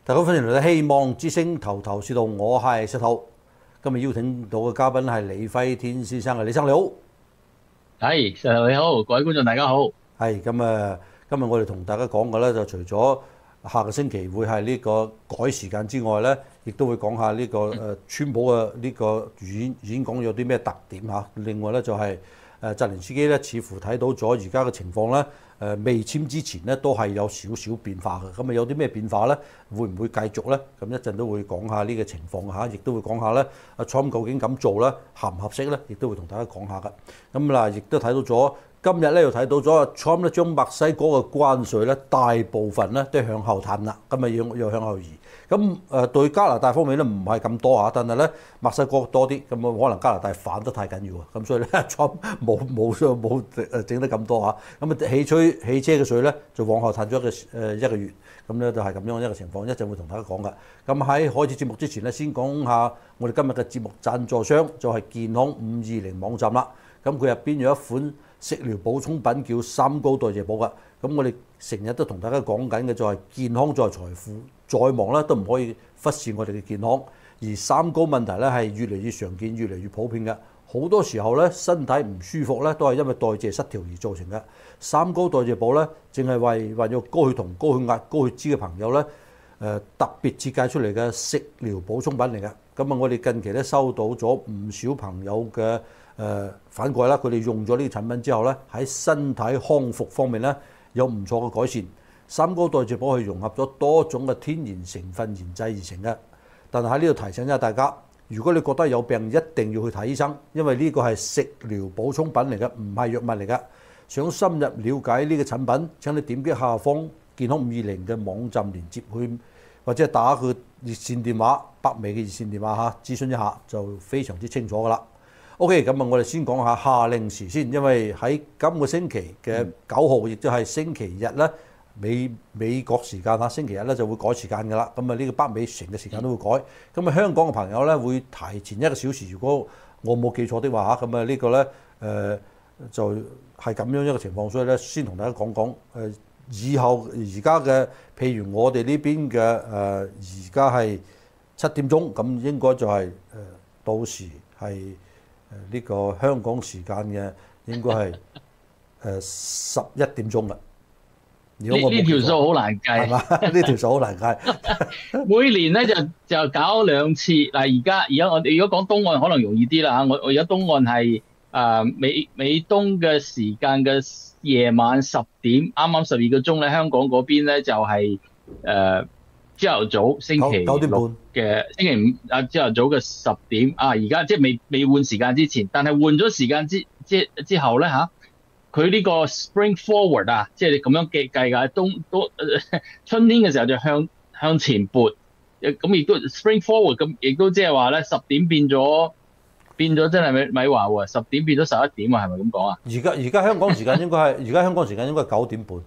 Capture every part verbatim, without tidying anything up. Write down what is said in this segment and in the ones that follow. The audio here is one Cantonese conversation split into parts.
大家歡迎嚟到希望之星頭頭是道，我係石頭。今日邀請到嘅嘉賓係李輝天先生嘅，李生你好。 係，石頭你好，各位觀眾大家好。 係咁啊，今日我哋同大家講嘅咧，就除咗下個星期會係呢個改時間之外咧，亦都會講下呢個誒川普嘅呢個演演講有啲咩特點嚇。另外咧就係誒澤連斯基咧，似乎睇到咗而家嘅情況咧。誒未簽之前咧，都係有少少變化嘅。咁啊，有啲咩變化咧？會唔會繼續咧？咁一陣都會講下呢個情況嚇，亦都會講下咧，阿 Trump 究竟咁做咧合唔合適咧？亦都會同大家講下㗎。咁嗱，亦都睇到咗今日咧，又睇到咗阿 Trump 咧將墨西哥嘅關稅咧大部分咧都向後褪啦，咁啊要要向後移。咁誒對加拿大方面咧唔係咁多嚇，但係咧墨西哥多啲，咁啊可能加拿大反得太緊要啊，咁所以咧 Trump 冇冇冇誒整得咁多嚇。咁啊汽車汽車嘅稅咧就往後褪咗一個誒一個月，咁咧就係咁樣一個情況，一陣會同大家講㗎。咁喺開始節目之前咧，先講下我哋今日嘅節目贊助商就係健康五二零網站啦。咁佢入邊有一款食療補充品叫三高代謝寶㗎。咁我哋成日都同大家講緊嘅就係健康在財富，再忙咧都唔可以忽視我哋嘅健康。而三高問題咧係越嚟越常見、越嚟越普遍嘅。好多時候咧身體唔舒服咧都係因為代謝失調而造成嘅。三高代謝寶咧，淨係為患有高血糖、高血壓、高血脂嘅朋友咧，誒、呃、特別設計出嚟嘅食療補充品嚟嘅。咁啊，我哋近期咧收到咗唔少朋友嘅誒、呃、反饋啦，佢哋用咗呢個產品之後咧，喺身體康復方面咧有唔錯嘅改善。三高代謝寶係融合咗多種嘅天然成分研製而成嘅。但係喺呢度提醒一下大家，如果你覺得有病，一定要去睇醫生，因為呢個係食療補充品嚟嘅，唔係藥物嚟嘅。想深入了解呢個產品，請你點擊下方健康五二零嘅網站連接去，或者打佢熱線電話，北美嘅熱線電話嚇，諮詢一下就非常之清楚噶啦。OK，咁啊，我哋先講下夏令時先，因為喺今個星期嘅九號，亦都係星期日咧。美美國時間啊，星期日咧就會改時間㗎啦。咁啊，呢個北美城嘅時間都會改。咁啊，香港嘅朋友咧會提前一個小時。如果我冇記錯的話嚇，咁啊呢個咧誒就係咁樣一個情況。所以咧，先同大家講講誒以後而家嘅，譬如我哋呢邊嘅誒而家係七點鐘，咁應該就係誒到時係誒呢個香港時間嘅應該係誒十一點鐘啦。 呢呢條數好難計， 係嘛？呢條數好難計。 每年咧就就搞兩次。嗱，而家而家我哋如果講東岸可能容易啲啦嚇。我我而家東岸係誒美美東嘅時間嘅夜晚十點，啱啱十二個鐘咧。香港嗰邊咧就係誒朝頭早星期六嘅星期五啊，朝頭早嘅十點啊。而家即係未未換時間之前，但係換咗時間之之之後咧嚇。佢呢個 spring forward 啊，即係你咁樣計計㗎，冬都春天嘅時候就向向前撥，咁亦都 spring forward，咁亦都即係話咧十點變咗變咗真係咪咪話喎，十點變咗十一點啊，係咪咁講啊？ 而家而家香港時間應該係而家香港時間應該係九點半。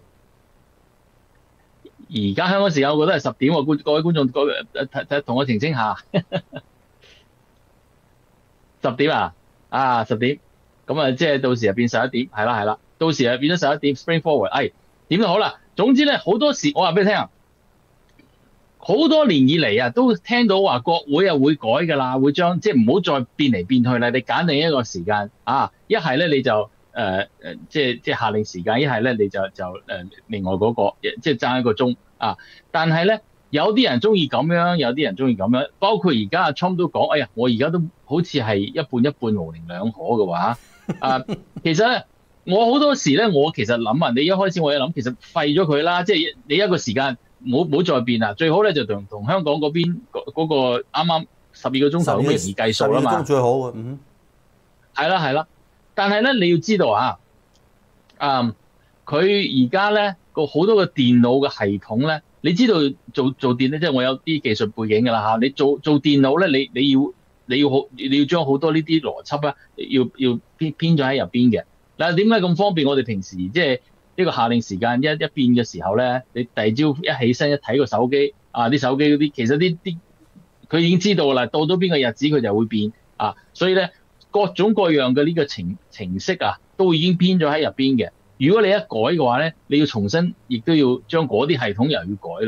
而家香港時間我覺得係十點喎，觀各位觀眾各位睇睇同我澄清下，十點啊啊十點。咁啊，即係到時就變十一點，係啦係啦，到時就變咗十一點 spring forward。哎，點都好啦，總之咧好多時，我話俾你聽啊，好多年以嚟啊，都聽到話國會啊會改㗎啦，會將即係唔好再變嚟變去啦，你揀定一個時間啊，一係咧你就誒誒、呃，即係即係下令時間，一係咧你就就誒、呃、另外嗰、那個，即係爭一個鐘啊。但係咧有啲人中意咁樣，有啲人中意咁樣，包括而家阿 Trump 都講，哎呀，我而家都好似係一半一半模棱兩可嘅話。啊，其實咧，我好多時咧，我其實諗啊，你一開始我一諗，其實廢咗佢啦，即係你一個時間，唔好唔好再變啦，最好咧就同同香港嗰邊嗰嗰個啱啱十二個鐘頭咁容易計數啦嘛，十二個鐘最好嘅，嗯，係啦係啦，但係咧你要知道啊，啊，佢而家咧個好多個電腦嘅系統咧，你知道做做電咧，即係我有啲技術背景㗎啦嚇，你做做電腦咧，你你要。你要好，你要將好多呢啲邏輯啊，要要編編咗喺入邊嘅。嗱，點解咁方便？我哋平時即係呢個下令時間一一變嘅時候咧，你第二朝一起身一睇個手機啊，啲手機嗰啲其實啲啲佢已經知道啦，到咗邊個日子佢就會變啊。所以咧各種各樣嘅呢個程程式啊，都已經編咗喺入邊嘅。如果你一改嘅話咧，你要重新亦都要將嗰啲系統又要改咯。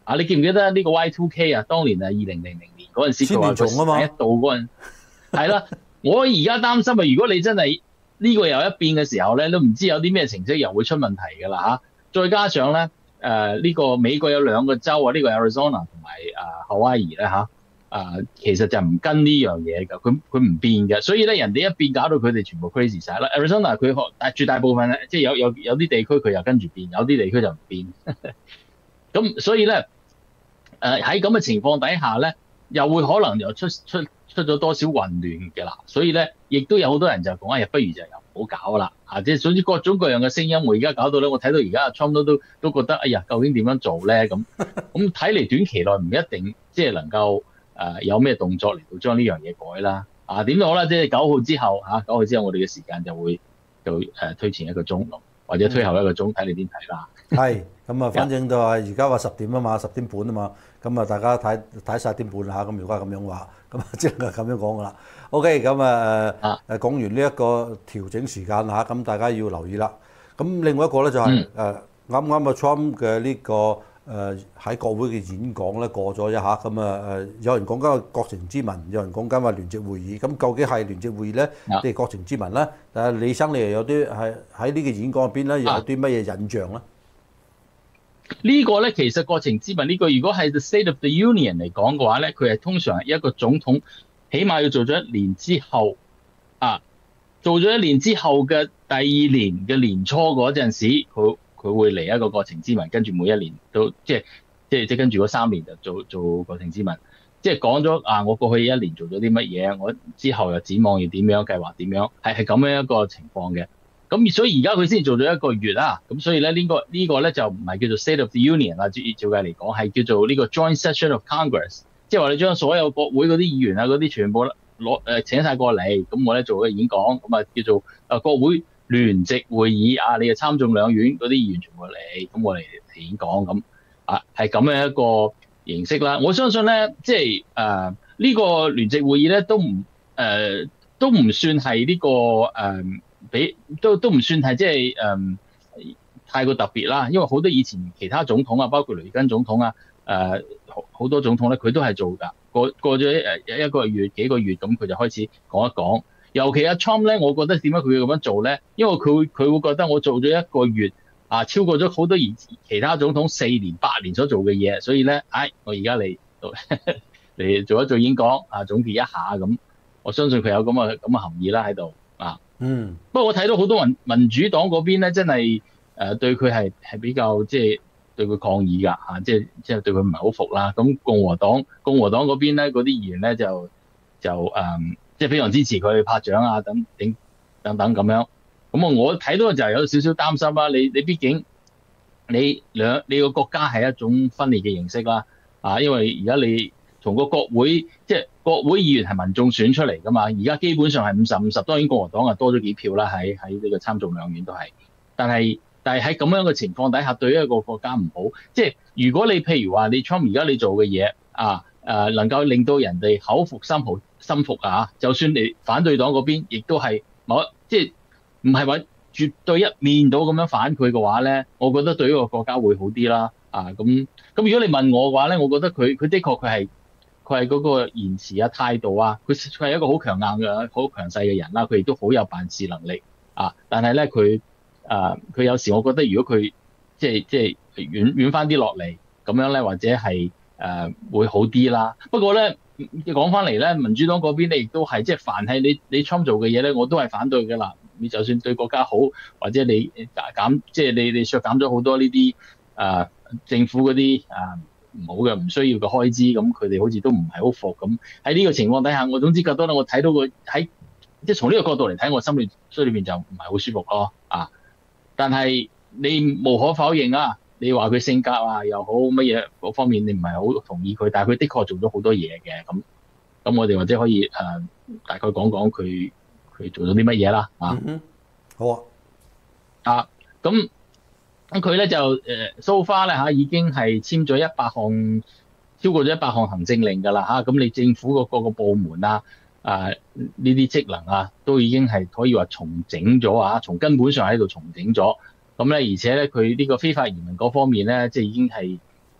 啊，你記唔記得呢個 Y two K 啊？當年啊，二零零零年嗰陣時，佢話個時間一到嗰陣，係啦。我而家擔心啊，如果你真係呢個又一變嘅時候咧，都唔知有啲咩程式又會出問題㗎啦嚇。再加上咧，誒、呃、呢、這個美國有兩個州啊，呢、這個 Arizona 同埋啊 Hawaii 咧嚇，啊其實就唔跟呢樣嘢㗎，佢佢唔變嘅，所以咧人哋一變搞到佢哋全部 crazy 晒啦。Arizona 佢學，但絕大部分咧，即係有有有啲地區佢又跟住變，有啲地區就唔變。咁所以咧，誒喺咁嘅情況底下咧，又會可能又出出出咗多少混亂嘅啦。所以咧，亦都有好多人就講，哎呀，不如就又唔好搞啦。啊，即係總之各種各樣嘅聲音，我而家搞到咧，我睇到而家阿 Trump 都都都覺得，哎呀，究竟點樣做咧？咁咁睇嚟短期內唔一定即係能夠誒、呃、有咩動作嚟到將呢樣嘢改啦。啊，點都好啦，即係九號之後嚇，九號之後我哋嘅時間就會就誒、呃、推前一個鐘，或者推後一個鐘，睇你點睇啦。 係咁啊，反正就係而家話十點啊嘛，十點半啊嘛，咁啊大家睇睇十點半嚇，咁如果係咁樣話，咁啊即係咁樣講噶啦。OK，咁啊誒誒講完呢一個調整時間嚇，咁大家要留意啦。咁另外一個咧就係誒啱啱啊 Trump 嘅呢個誒喺國會嘅演講咧過咗一下，咁啊誒有人講緊個國情咨文，有人講緊話聯席會議，咁究竟係聯席會議咧定係國情咨文咧？誒李生你又有啲係喺呢個演講入邊咧，又有啲乜嘢印象咧？ 呢個咧其實國情咨文呢個，如果係 The State of the Union 嚟講嘅話咧，佢係通常係一個總統，起碼要做咗一年之後，啊，做咗一年之後嘅第二年嘅年初嗰陣時，佢佢會嚟一個國情咨文，跟住每一年都即係即係即係跟住嗰三年就做做國情咨文，即係講咗啊，我過去一年做咗啲乜嘢，我之後又展望要點樣，計劃點樣，係係咁樣一個情況嘅。咁所以而家佢先做咗一個月啦，咁所以咧、這、呢個呢、這個咧就唔係叫做 State of the Union 啦，照照計嚟講係叫做呢個 Joint Session of Congress， 即係話你將所有國會嗰啲議員啊嗰啲全部攞誒請晒過嚟，咁我咧做個演講，咁啊叫做誒國會聯席會議啊，你嘅參眾兩院嗰啲議員全部嚟，咁我嚟演講咁啊，係咁樣一個形式啦。我相信咧，即係誒呢個聯席會議咧都唔誒、呃、都唔算係呢、這個誒。呃比都都唔算係即係誒太過特別啦，因為好多以前其他總統啊，包括雷根總統啊，誒好好多總統咧，佢都係做㗎。過過咗誒一個月幾個月咁，佢就開始講一講。尤其阿 Trump 咧，我覺得點解佢會咁樣做咧？因為佢會佢會覺得我做咗一個月啊，超過咗好多而其他總統四年八年所做嘅嘢，所以咧，唉、哎，我而家嚟嚟做一做演講啊，總結一下咁。我相信佢有咁嘅咁嘅含義啦喺度啊。 嗯， 不過我睇到好多民民主黨嗰邊咧，真係誒對佢係係比較即係對佢抗議㗎嚇，即係即係對佢唔係好服啦。咁共和黨共和黨嗰邊咧，嗰啲議員咧就就誒即係非常支持佢拍掌啊等等等等咁樣。咁啊，我睇到就係有少少擔心啦。你你畢竟你兩你個國家係一種分裂嘅形式啦，啊，因為而家你從個國會即係國會議員係民眾選出嚟㗎嘛，而家基本上係五十五十，當然共和黨啊多咗幾票啦，喺喺呢個參眾兩院都係，但係但係喺咁樣嘅情況底下，對於一個國家唔好，即係如果你譬如話你 Trump 而家你做嘅嘢啊誒能夠令到人哋口服心服心服啊，就算你反對黨嗰邊亦都係某即係唔係話絕對一面倒咁樣反佢嘅話咧，我覺得對於個國家會好啲啦啊咁咁如果你問我嘅話咧，我覺得佢佢的確佢係。佢係嗰個言辭啊、態度啊，佢佢係一個好強硬嘅、好強勢嘅人啦。佢亦都好有辦事能力啊。但係咧，佢誒佢有時我覺得，如果佢即係即係軟軟翻啲落嚟咁樣咧，或者係誒、呃、會好啲啦。不過咧，講翻嚟咧，民主黨嗰邊咧亦都係即係凡係你你 Trump 做嘅嘢咧，我都係反對嘅啦。你就算對國家好，或者你減即係你你削減咗好多呢啲誒政府嗰啲誒。呃唔好嘅，唔需要嘅開支，咁佢哋好似都唔係好服咁。喺呢個情況底下，我總之覺得咧，我睇到佢喺即係從呢個角度嚟睇，我心裏心裏邊就唔係好舒服咯。啊，但係你無可否認啊，你話佢性格啊又好乜嘢嗰方面，你唔係好同意佢，但係佢的確做咗好多嘢嘅。咁咁我哋或者可以誒、呃、大概講講佢佢做咗啲乜嘢啦。啊， 嗯、好啊。 啊，咁。咁佢咧就誒 so far 咧嚇已經係簽咗一百項，超過咗一百項行政令㗎啦嚇。咁你政府個各個部門啊，啊呢啲職能啊，都已經係可以話重整咗啊，從根本上喺度重整咗。咁咧，而且咧佢呢個非法移民嗰方面咧，即係已經係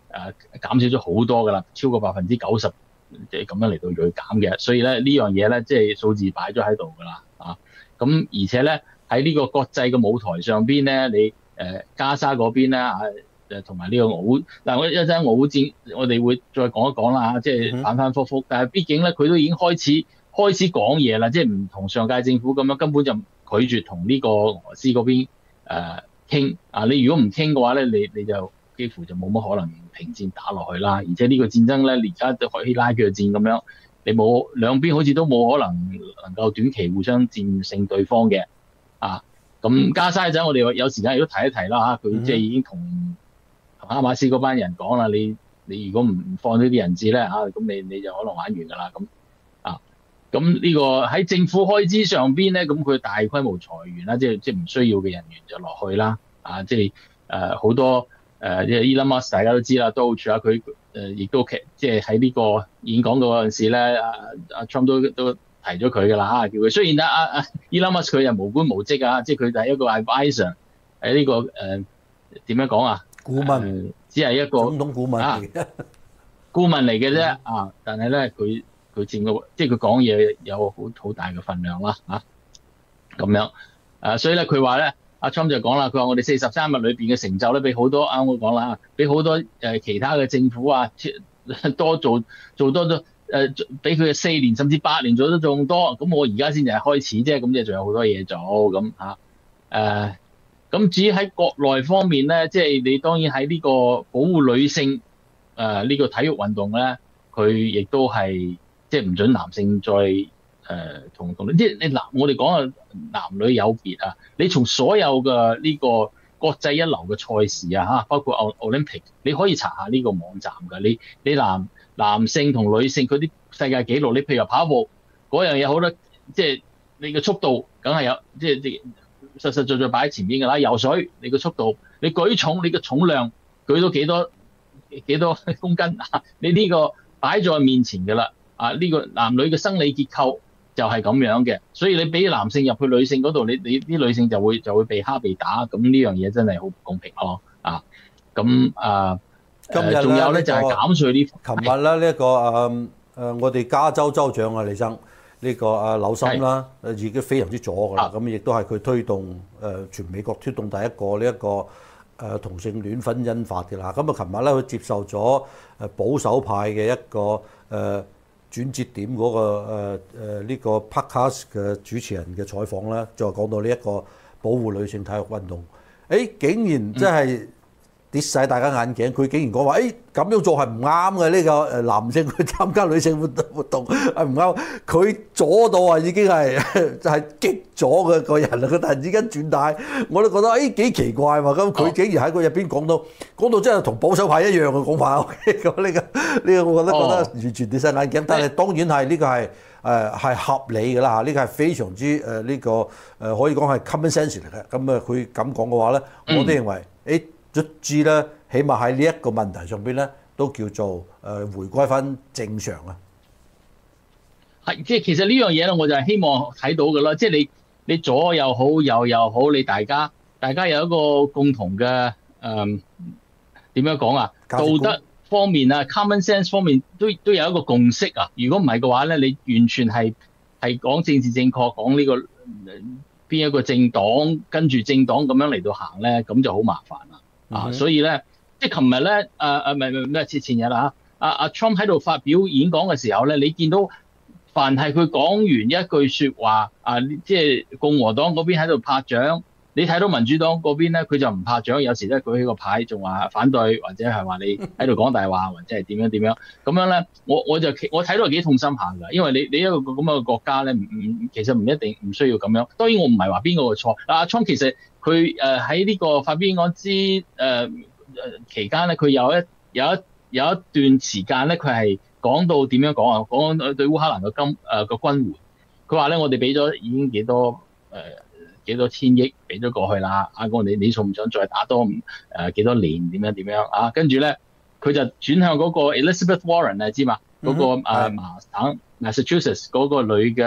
誒減少咗好多㗎啦，超過百分之九十，即係咁樣嚟到銳減嘅。所以咧呢樣嘢咧，即係數字擺咗喺度㗎啦，啊，咁而且咧喺呢個國際嘅舞台上邊咧，你誒、呃、加沙嗰邊咧啊誒同埋呢個俄烏，嗱我一陣俄烏戰，我哋會再講一講啦嚇，即係反反覆覆，但係畢竟咧佢都已經開始開始講嘢啦，即係唔同上屆政府咁樣根本就拒絕同呢個俄羅斯嗰邊誒傾啊！你如果唔傾嘅話咧，你你就幾乎就冇乜可能停戰打落去啦。而且呢個戰爭咧，而家就可以拉鋸戰咁樣，你冇兩邊好似都冇可能能夠短期互相戰勝對方嘅啊！咁加沙嗰陣，我哋有時間亦都提一提啦嚇，佢即係已經同同哈馬斯嗰班人講啦，你你如果唔唔放呢啲人質咧嚇，咁你你就可能玩完㗎啦咁。咁呢個喺政府開支上邊咧，咁佢大規模裁員啦，即係即係唔需要嘅人員就落去啦。啊，即係誒好多誒，即係 Elon Musk 大家都知啦，都好處啊。佢誒亦都其即係喺呢個演講嗰陣時咧，阿阿 Trump 都都提咗佢㗎啦嚇，叫佢雖然啊啊啊 Elon Musk 佢又無官無職啊，即係佢就係一個 advisor 喺呢個誒點樣講啊？ 顧問， 只係一個總統顧問嚟嘅， 顧問嚟嘅啫啊！但係咧佢。佢佔個即係佢講嘢有好好大嘅份量啦嚇，咁樣誒，所以咧佢話咧，阿 Trump 就講啦，佢話我哋四十三日裏邊嘅成就咧，比好多啱我講啦，比好多誒其他嘅政府啊，多做做多咗誒，比佢嘅四年甚至八年做得仲多。咁我而家先至係開始啫，咁即係仲有好多嘢做咁嚇誒。咁至於喺國內方面咧，即係你當然喺呢個保護女性誒呢個體育運動咧，佢亦都係。即係唔准男性再誒、呃、同同即係你男，我哋講啊男女有別啊。你從所有嘅呢個國際一流嘅賽事啊嚇，包括奧奧林匹克，你可以查下呢個網站㗎。你你男男性同女性佢啲世界紀錄，你譬如話跑步嗰樣嘢好多，即係你嘅速度梗係有，即係實實在在擺喺前面㗎啦。游水你嘅速度，你舉重你嘅重量舉到幾多幾多公斤啊？你呢個擺在面前㗎啦。啊！呢、這個男女嘅生理結構就係咁樣嘅，所以你俾男性入去女性嗰度，你你啲女性就會就會被蝦被打，咁呢樣嘢真係好唔公平咯！啊，咁啊， 今日仲有咧就係減稅呢？ 琴日咧呢一個誒誒，我哋加州州長啊李生呢、這個啊紐森啦，已經非常之左㗎啦，咁亦都係佢推動誒全美國推動第一個呢、這、一個誒同性戀婚姻法嘅啦。咁啊，琴日咧佢接受咗誒保守派嘅一個誒。呃轉折點嗰、那個誒誒呢個 podcast 嘅主持人嘅採訪咧，就講到呢一個保護女性體育運動，誒竟然真係跌晒大家眼鏡，佢竟然講話誒咁樣做係唔啱嘅，呢個誒男性去參加女性活動活動係唔啱，佢左到啊已經係就係極左嘅個人啦，佢突然之間轉大，我都覺得誒幾奇怪喎，咁佢竟然喺佢入邊講到講到真係同保守派一樣嘅講法，咁呢個呢個我覺得覺得完全跌晒眼鏡，但係當然係呢個係誒係合理嘅啦嚇，呢個係非常之誒呢個誒可以講係 common sense 嚟嘅，咁啊佢咁講嘅話咧，我都認為誒。卒之咧，起碼喺呢一個問題上邊咧，都叫做誒回歸翻正常啊。 係，即係其實呢樣嘢咧，我就係希望睇到嘅啦。即係你你左又好，右又好，你大家大家有一個共同嘅誒點樣講啊？道德方面啊 ，common sense 方面都都有一個共識啊。如果唔係嘅話咧，你完全係係講政治正確，講呢個邊一個政黨跟住政黨咁樣嚟到行咧，咁就好麻煩啦。啊，所以咧，即係琴日咧，誒誒唔係唔係咩前前日啦嚇，阿阿 Trump 喺度發表演講嘅時候咧，你見到凡係佢講完一句説話，啊，即係共和黨嗰邊喺度拍掌，你睇到民主黨嗰邊咧，佢就唔拍掌，有時咧舉起個牌，仲話反對，或者係話你喺度講大話，或者係點樣點樣，咁樣咧，我我就我睇到幾痛心下㗎，因為你你一個咁樣嘅國家咧，唔唔其實唔一定唔需要咁樣。當然我唔係話邊個嘅錯，阿 Trump 其實。佢誒喺呢個發表演講之誒誒期間咧，佢有一有一有一段時間咧，佢係講到點樣講啊？講對烏克蘭嘅金誒個軍援，佢話咧我哋俾咗已經幾多誒、呃、幾多千億俾咗過去啦。啊，我你你仲唔想再打多誒、呃、幾多年？點樣點樣啊？跟住咧，佢就轉向嗰個 Elizabeth Warren 啊，知嘛？嗰、那個誒麻省 Massachusetts 嗰個女嘅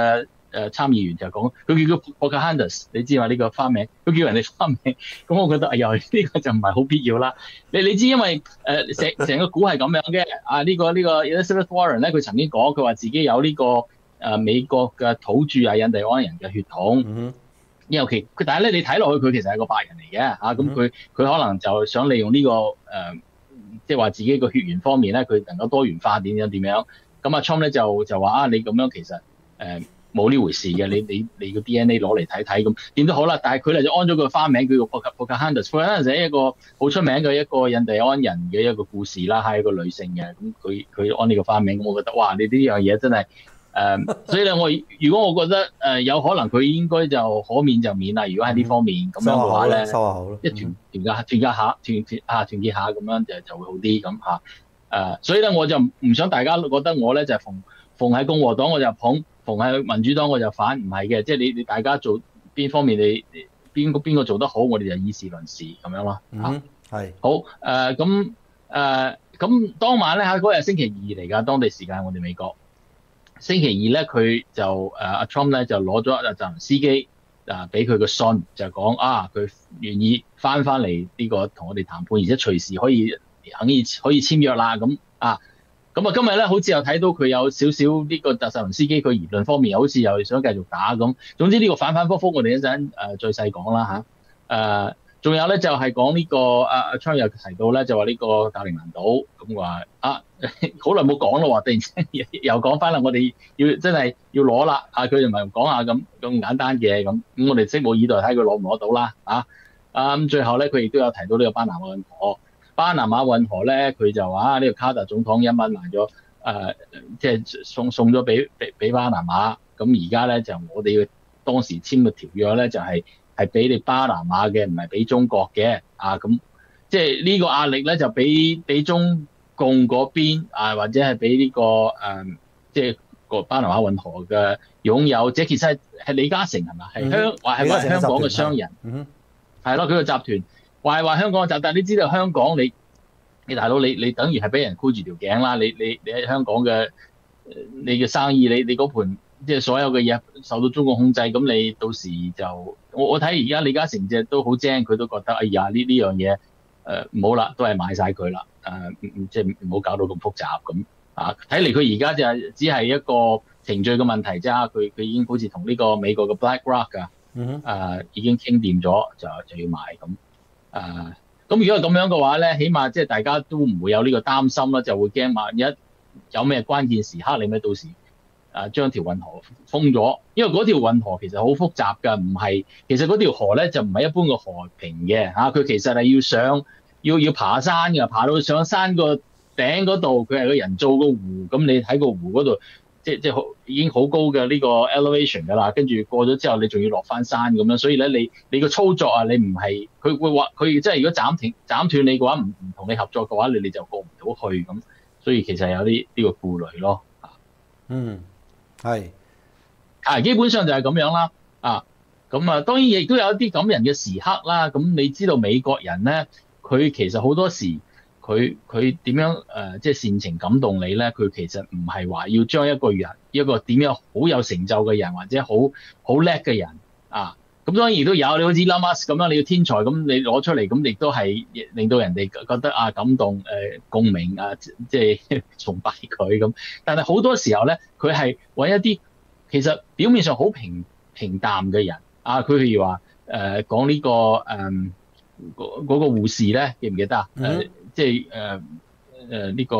誒參議員就講，佢叫佢 Pocahontas， 你知嘛呢、這個花名，佢叫人哋花名，咁我覺得哎呀呢、這個就唔係好必要啦。你你知因為誒成成個股係咁樣嘅，啊呢、這個呢、這個 Elizabeth Warren 咧，佢曾經講佢話自己有呢、這個誒、呃、美國嘅土著啊印第安人嘅血統。 嗯尤其佢，但係咧，你睇落去佢其實係個白人嚟嘅嚇，咁佢佢可能就想利用呢、這個誒，即係話自己個血緣方面咧，佢能夠多元化點樣點樣。咁阿 Trump 咧就就話啊，你咁樣其實誒冇呢回事嘅，你你你個 D N A 攞嚟睇睇咁點都好啦。但係佢咧就安咗個花名叫做 Pocahontas，Pocahontas 係一個好出名嘅一個印第安人嘅一個故事啦，係一個女性嘅。咁佢佢安呢個花名，咁我覺得哇，你呢樣嘢真係〜誒、嗯，所以咧，我如果我覺得誒、呃、有可能佢應該就可免就免啦。如果喺呢方面咁、嗯、樣嘅話咧， 收下口咯， 一團團結團結下團團啊團結下咁樣就就會好啲咁嚇。誒、啊，所以咧我就唔想大家覺得我咧就係、逢逢喺共和黨我就捧，逢喺民主黨我就反，唔係嘅。即係你你大家做邊方面你邊個邊個做得好，我哋就以事論事咁樣咯。 嗯，係好誒，咁誒咁當晚咧喺嗰日星期二嚟㗎，當地時間我哋美國。星期二咧，佢就誒阿 Trump 咧就攞咗阿澤連斯基啊，俾佢個信就講啊，佢願意翻翻嚟呢個同我哋談判，而且隨時可以肯以可以簽約啦咁啊。咁啊，今日咧好似又睇到佢有少少呢個澤連斯基佢言論方面，又好似又想繼續打咁。總之呢個反反覆覆，我哋一陣誒再細講啦嚇誒。仲有咧就係講呢個阿阿 Trump 又提到咧，就話呢個格陵蘭島咁話啊，好耐冇講咯喎，突然之間又講翻啦，我哋要真係要攞啦啊！佢就唔係講下咁咁簡單嘅咁，咁我哋拭目以待睇佢攞唔攞到啦啊！啊咁最後咧，佢亦都有提到呢個巴拿馬運河，巴拿馬運河咧，佢就話呢個卡特總統一蚊買咗誒，即係送送咗俾俾俾巴拿馬，咁而家咧就我哋要當時簽嘅條約咧就係、是。係俾你巴拿馬嘅，唔係俾中國嘅啊！咁即係呢個壓力咧，就俾俾中共嗰邊啊，或者係俾呢個誒、嗯，即係個巴拿馬運河嘅擁有，即係其實係李嘉誠係嘛？係香話係話香港嘅商人， 嗯， 係咯，佢個集團話係話香港嘅集團，但係你知道香港你你大佬你你等於係俾人箍住條頸啦！你你你喺香港嘅你嘅生意，你你嗰盤。即係所有嘅嘢受到中國控制，咁你到時就我我睇而家李嘉誠隻都好精，佢都覺得哎呀呢呢樣嘢誒唔好啦，都係買晒佢啦，誒即係唔好搞到咁複雜咁啊！睇嚟佢而家就係只係一個程序嘅問題啫，佢佢已經好似同呢個美國嘅 BlackRock 啊，誒、啊、已經傾掂咗，就就要買咁誒。咁、啊、如果係咁樣嘅話咧，起碼即係大家都唔會有呢個擔心啦，就會驚萬一有咩關鍵時刻，你咪到時。啊！將條運河封咗，因為嗰條運河其實好複雜㗎，唔係其實嗰條河咧就唔係一般個河平嘅嚇，佢其實係要上要要爬山㗎，爬到上山個頂嗰度，佢係個人造個湖，咁你喺個湖嗰度，即即好已經好高嘅呢個 elevation 㗎啦，跟住過咗之後，你仲要落翻山咁樣，所以咧你你個操作啊，你唔係佢會話佢即係如果斬斷斬斷你嘅話，唔唔同你合作嘅話，你你就過唔到去咁，所以其實有啲呢個顧慮咯。 嗯。係， 啊，基本上就係咁樣啦，啊，咁啊，當然亦都有一啲感人嘅時刻啦。咁你知道美國人咧，佢其實好多時佢佢點樣誒、呃，即係煽情感動你咧？佢其實唔係話要將一個人一個點樣好有成就嘅人或者好好叻嘅人啊，咁當然亦都有，你好似 Elon Musk 咁樣，你要天才咁你攞出嚟，咁亦都係令到人哋覺得啊感動誒、呃、共鳴啊，即係崇拜佢咁。但係好多時候咧，佢係揾一啲其實表面上好平平淡嘅人啊，佢譬如話誒講呢個誒嗰嗰個護士咧，記唔記得啊？誒、呃、即係誒誒呢個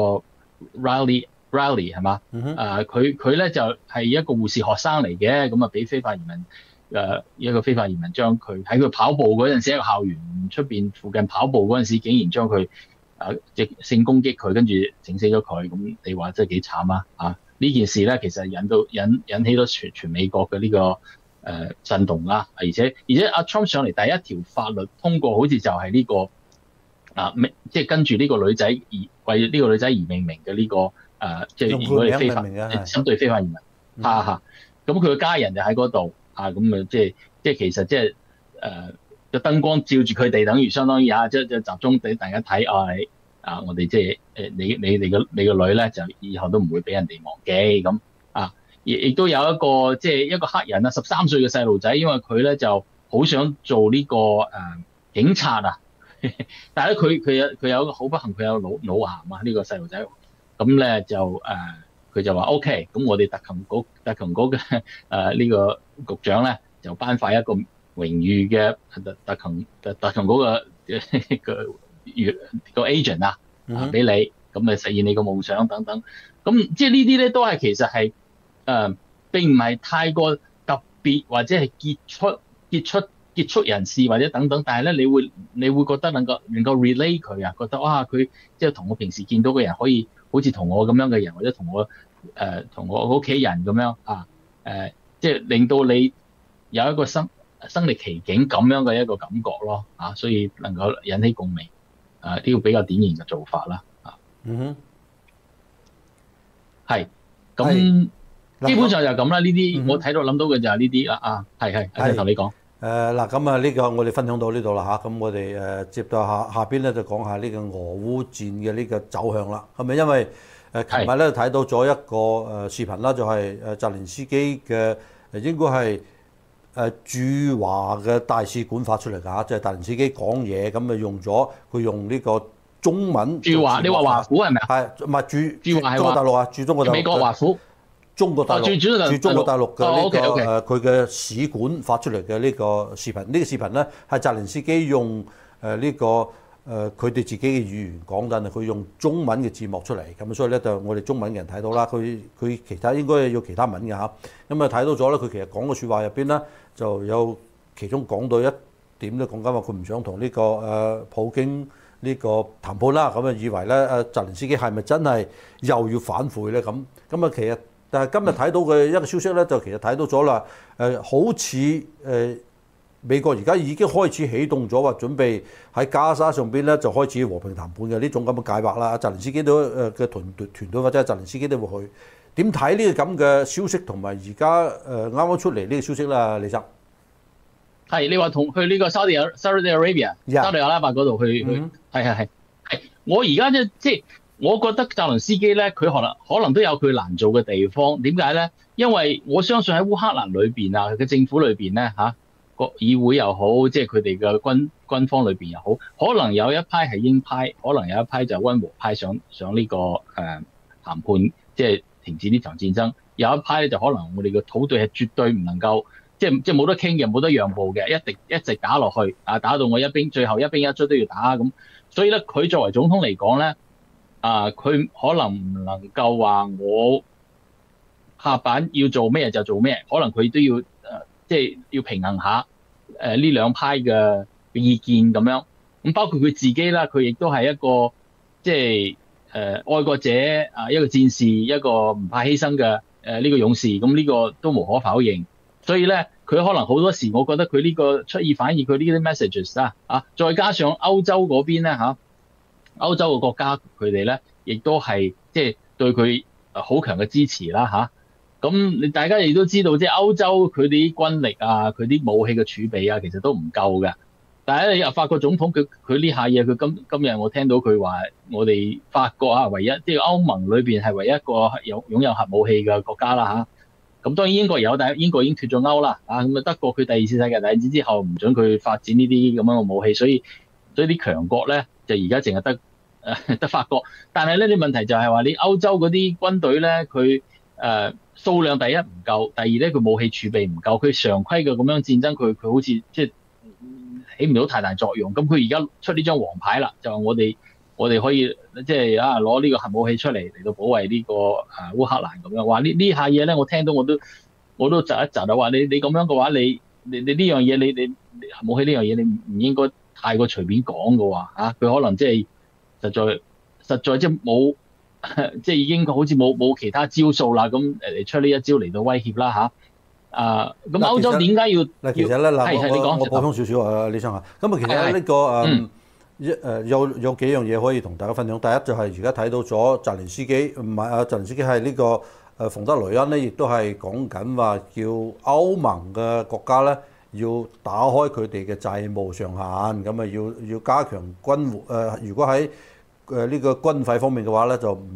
Riley Riley 係嘛？啊佢佢咧就係一個護士學生嚟嘅，咁啊俾非法移民。誒一個非法移民將佢喺佢跑步嗰陣時喺個校園出邊附近跑步嗰陣時，竟然將佢誒即性攻擊佢，跟住整死咗佢。咁你話真係幾慘啊！啊呢件事咧，其實引到引引起咗全全美國嘅呢、這個誒、呃、震動啦。而且而且阿 Trump 上嚟第一條法律通過，好似就係呢、這個啊，即係跟住呢個女仔而為呢個女仔而命名嘅呢、這個誒，即係如果你非法針對非法移民，嚇嚇咁佢嘅家人就喺嗰度。啊，咁啊，即係即係其實即係誒個燈光照住佢哋，等於相當於啊，即係即係集中俾大家睇啊，你啊，我哋即係誒你你你個你個女咧，就以後都唔會俾人哋忘記咁啊。 亦亦都有一個即係一個黑人啊，十三歲嘅細路仔，因為佢咧就好想做呢、這個誒、呃、警察啊，但係咧佢佢有佢有好不幸佢有腦腦癌啊，呢、這個細路仔，咁咧就誒佢、呃、就話 OK，咁我哋特勤局特勤局嘅誒呢個局長咧就頒發一個榮譽嘅特特勤特特勤局嘅嘅個 agent 啊啊俾你，咁咪實現你個夢想等等，咁即係呢啲咧都係其實係。誒、呃、並唔係太過特別或者係傑出傑出傑出人士或者等等，但係咧你會你會覺得能夠能夠 relate 佢啊，覺得哇佢即係同我平時見到嘅人可以好似同我咁樣嘅人，或者同我誒同、呃、我屋企人咁樣啊誒、呃，即係令到你有一個生身歷其境咁樣嘅一個感覺咯啊，所以能夠引起共鳴啊，呢個比較典型嘅做法啦啊。 嗯哼， 係咁。基本上就咁啦，呢啲、嗯、我睇到諗到嘅就係呢啲啦啊，係係，阿同你講。 誒嗱，咁啊呢個我哋分享到呢度啦嚇，咁我哋誒接到下下邊咧就講下呢個俄烏戰嘅呢個走向啦，係咪因為誒琴日咧睇到咗一個誒視頻啦，就係誒澤連斯基嘅誒應該係誒駐華嘅大使館發出嚟㗎嚇，即係澤連斯基講嘢咁啊用咗佢用呢個中文駐華，你話華府係咪啊？ 係唔係駐駐華係中國大陸啊？駐中國大陸美國華府。 中國大陸駐中國大陸嘅呢個誒佢嘅使館發出嚟嘅呢個視頻，呢、這個視頻咧係澤連斯基用誒呢、這個誒佢哋自己嘅語言講，但係佢用中文嘅字幕出嚟，咁所以咧就我哋中文嘅人睇到啦。佢佢其他應該要其他文嘅嚇，咁啊睇到咗咧，佢其實講嘅説話入邊咧就有其中講到一點咧，講緊話佢唔想同呢個誒普京呢個談判啦，咁啊以為咧誒澤連斯基係咪真係又要反悔咧？咁咁啊其實。但係今日睇到嘅一個消息咧，就其實睇到咗啦。誒，好似誒美國而家已經開始啟動咗，話準備喺加沙上邊咧就開始和平談判嘅呢種咁嘅計劃啦。澤連斯基都誒嘅團隊團隊或者係澤連斯基都會去。點睇呢個咁嘅消息同埋而家誒啱啱出嚟呢個消息啦，李生？ 係你話同去呢個 Saudi Saudi Arabia、沙特阿拉伯嗰度去去，係係係係。我而家即即。我覺得澤連斯基咧，佢可能可能都有佢難做嘅地方。點解咧？因為我相信喺烏克蘭裏邊啊，佢嘅政府裏邊咧嚇，個議會又好，即係佢哋嘅軍軍方裏邊又好，可能有一派係鷹派，可能有一派就係溫和派想，想想呢個誒談判，即係停止呢場戰爭。有一派咧就可能我哋嘅土隊係絕對唔能夠，即係即係冇得傾嘅，冇得讓步嘅，一直一直打落去啊，打到我一兵，最後一兵一卒都要打咁。所以咧，佢作為總統嚟講咧。啊！佢可能唔能夠話我下板要做咩就做咩，可能佢都要誒，即係要平衡下誒呢兩派嘅意見咁樣。咁包括佢自己啦，佢亦都係一個即係誒愛國者啊，一個戰士，一個唔怕犧牲嘅誒呢個勇士。咁呢個都無可否認。所以咧，佢可能好多時，我覺得佢呢個出爾反爾，佢呢啲 messages 啊，啊，再加上歐洲嗰邊咧嚇。歐洲嘅國家佢哋咧，亦都係即係對佢好強嘅支持啦嚇。咁你大家亦都知道，即係歐洲佢哋啲軍力啊，佢啲武器嘅儲備啊，其實都唔夠嘅。但係你又法國總統佢佢呢下嘢，佢今今日我聽到佢話，我哋法國啊，唯一即係歐盟裏邊係唯一一個有擁有核武器嘅國家啦嚇。咁當然英國有，但係英國已經脫咗歐啦啊。咁啊德國佢第二次世界大戰之後唔准佢發展呢啲咁樣嘅武器，所以所以啲強國咧就而家淨係得。誒得法國，但係咧啲問題就係話你歐洲嗰啲軍隊咧，佢誒數量第一唔夠，第二咧佢武器儲備唔夠，佢常規嘅咁樣戰爭，佢佢好似即係起唔到太大作用。咁佢而家出呢張黃牌啦，就話我哋我哋可以即係啊攞呢個核武器出嚟嚟到保衛呢個誒烏克蘭咁樣。話呢呢下嘢咧，我聽到我都我都窒一窒啊！話你你咁樣嘅話，你你你呢樣嘢你你核武器呢樣嘢你唔應該太過隨便講嘅喎嚇，佢可能即係。實在實在即係冇，即係已經好似冇冇其他招數啦。咁誒出呢一招嚟到威脅啦嚇。啊，咁歐洲點解要？嗱， 其實咧嗱，我我我補充少少啊，李生啊。咁啊，其實呢個誒一誒有有幾樣嘢可以同大家分享。第一就係而家睇到咗澤連斯基，唔係啊，澤連斯基係呢個誒馮德萊恩咧，亦都係講緊話叫歐盟嘅國家咧。要打開佢哋嘅債務上限，咁啊要要加強軍誒、呃。如果喺誒呢個軍費方面嘅話咧，就唔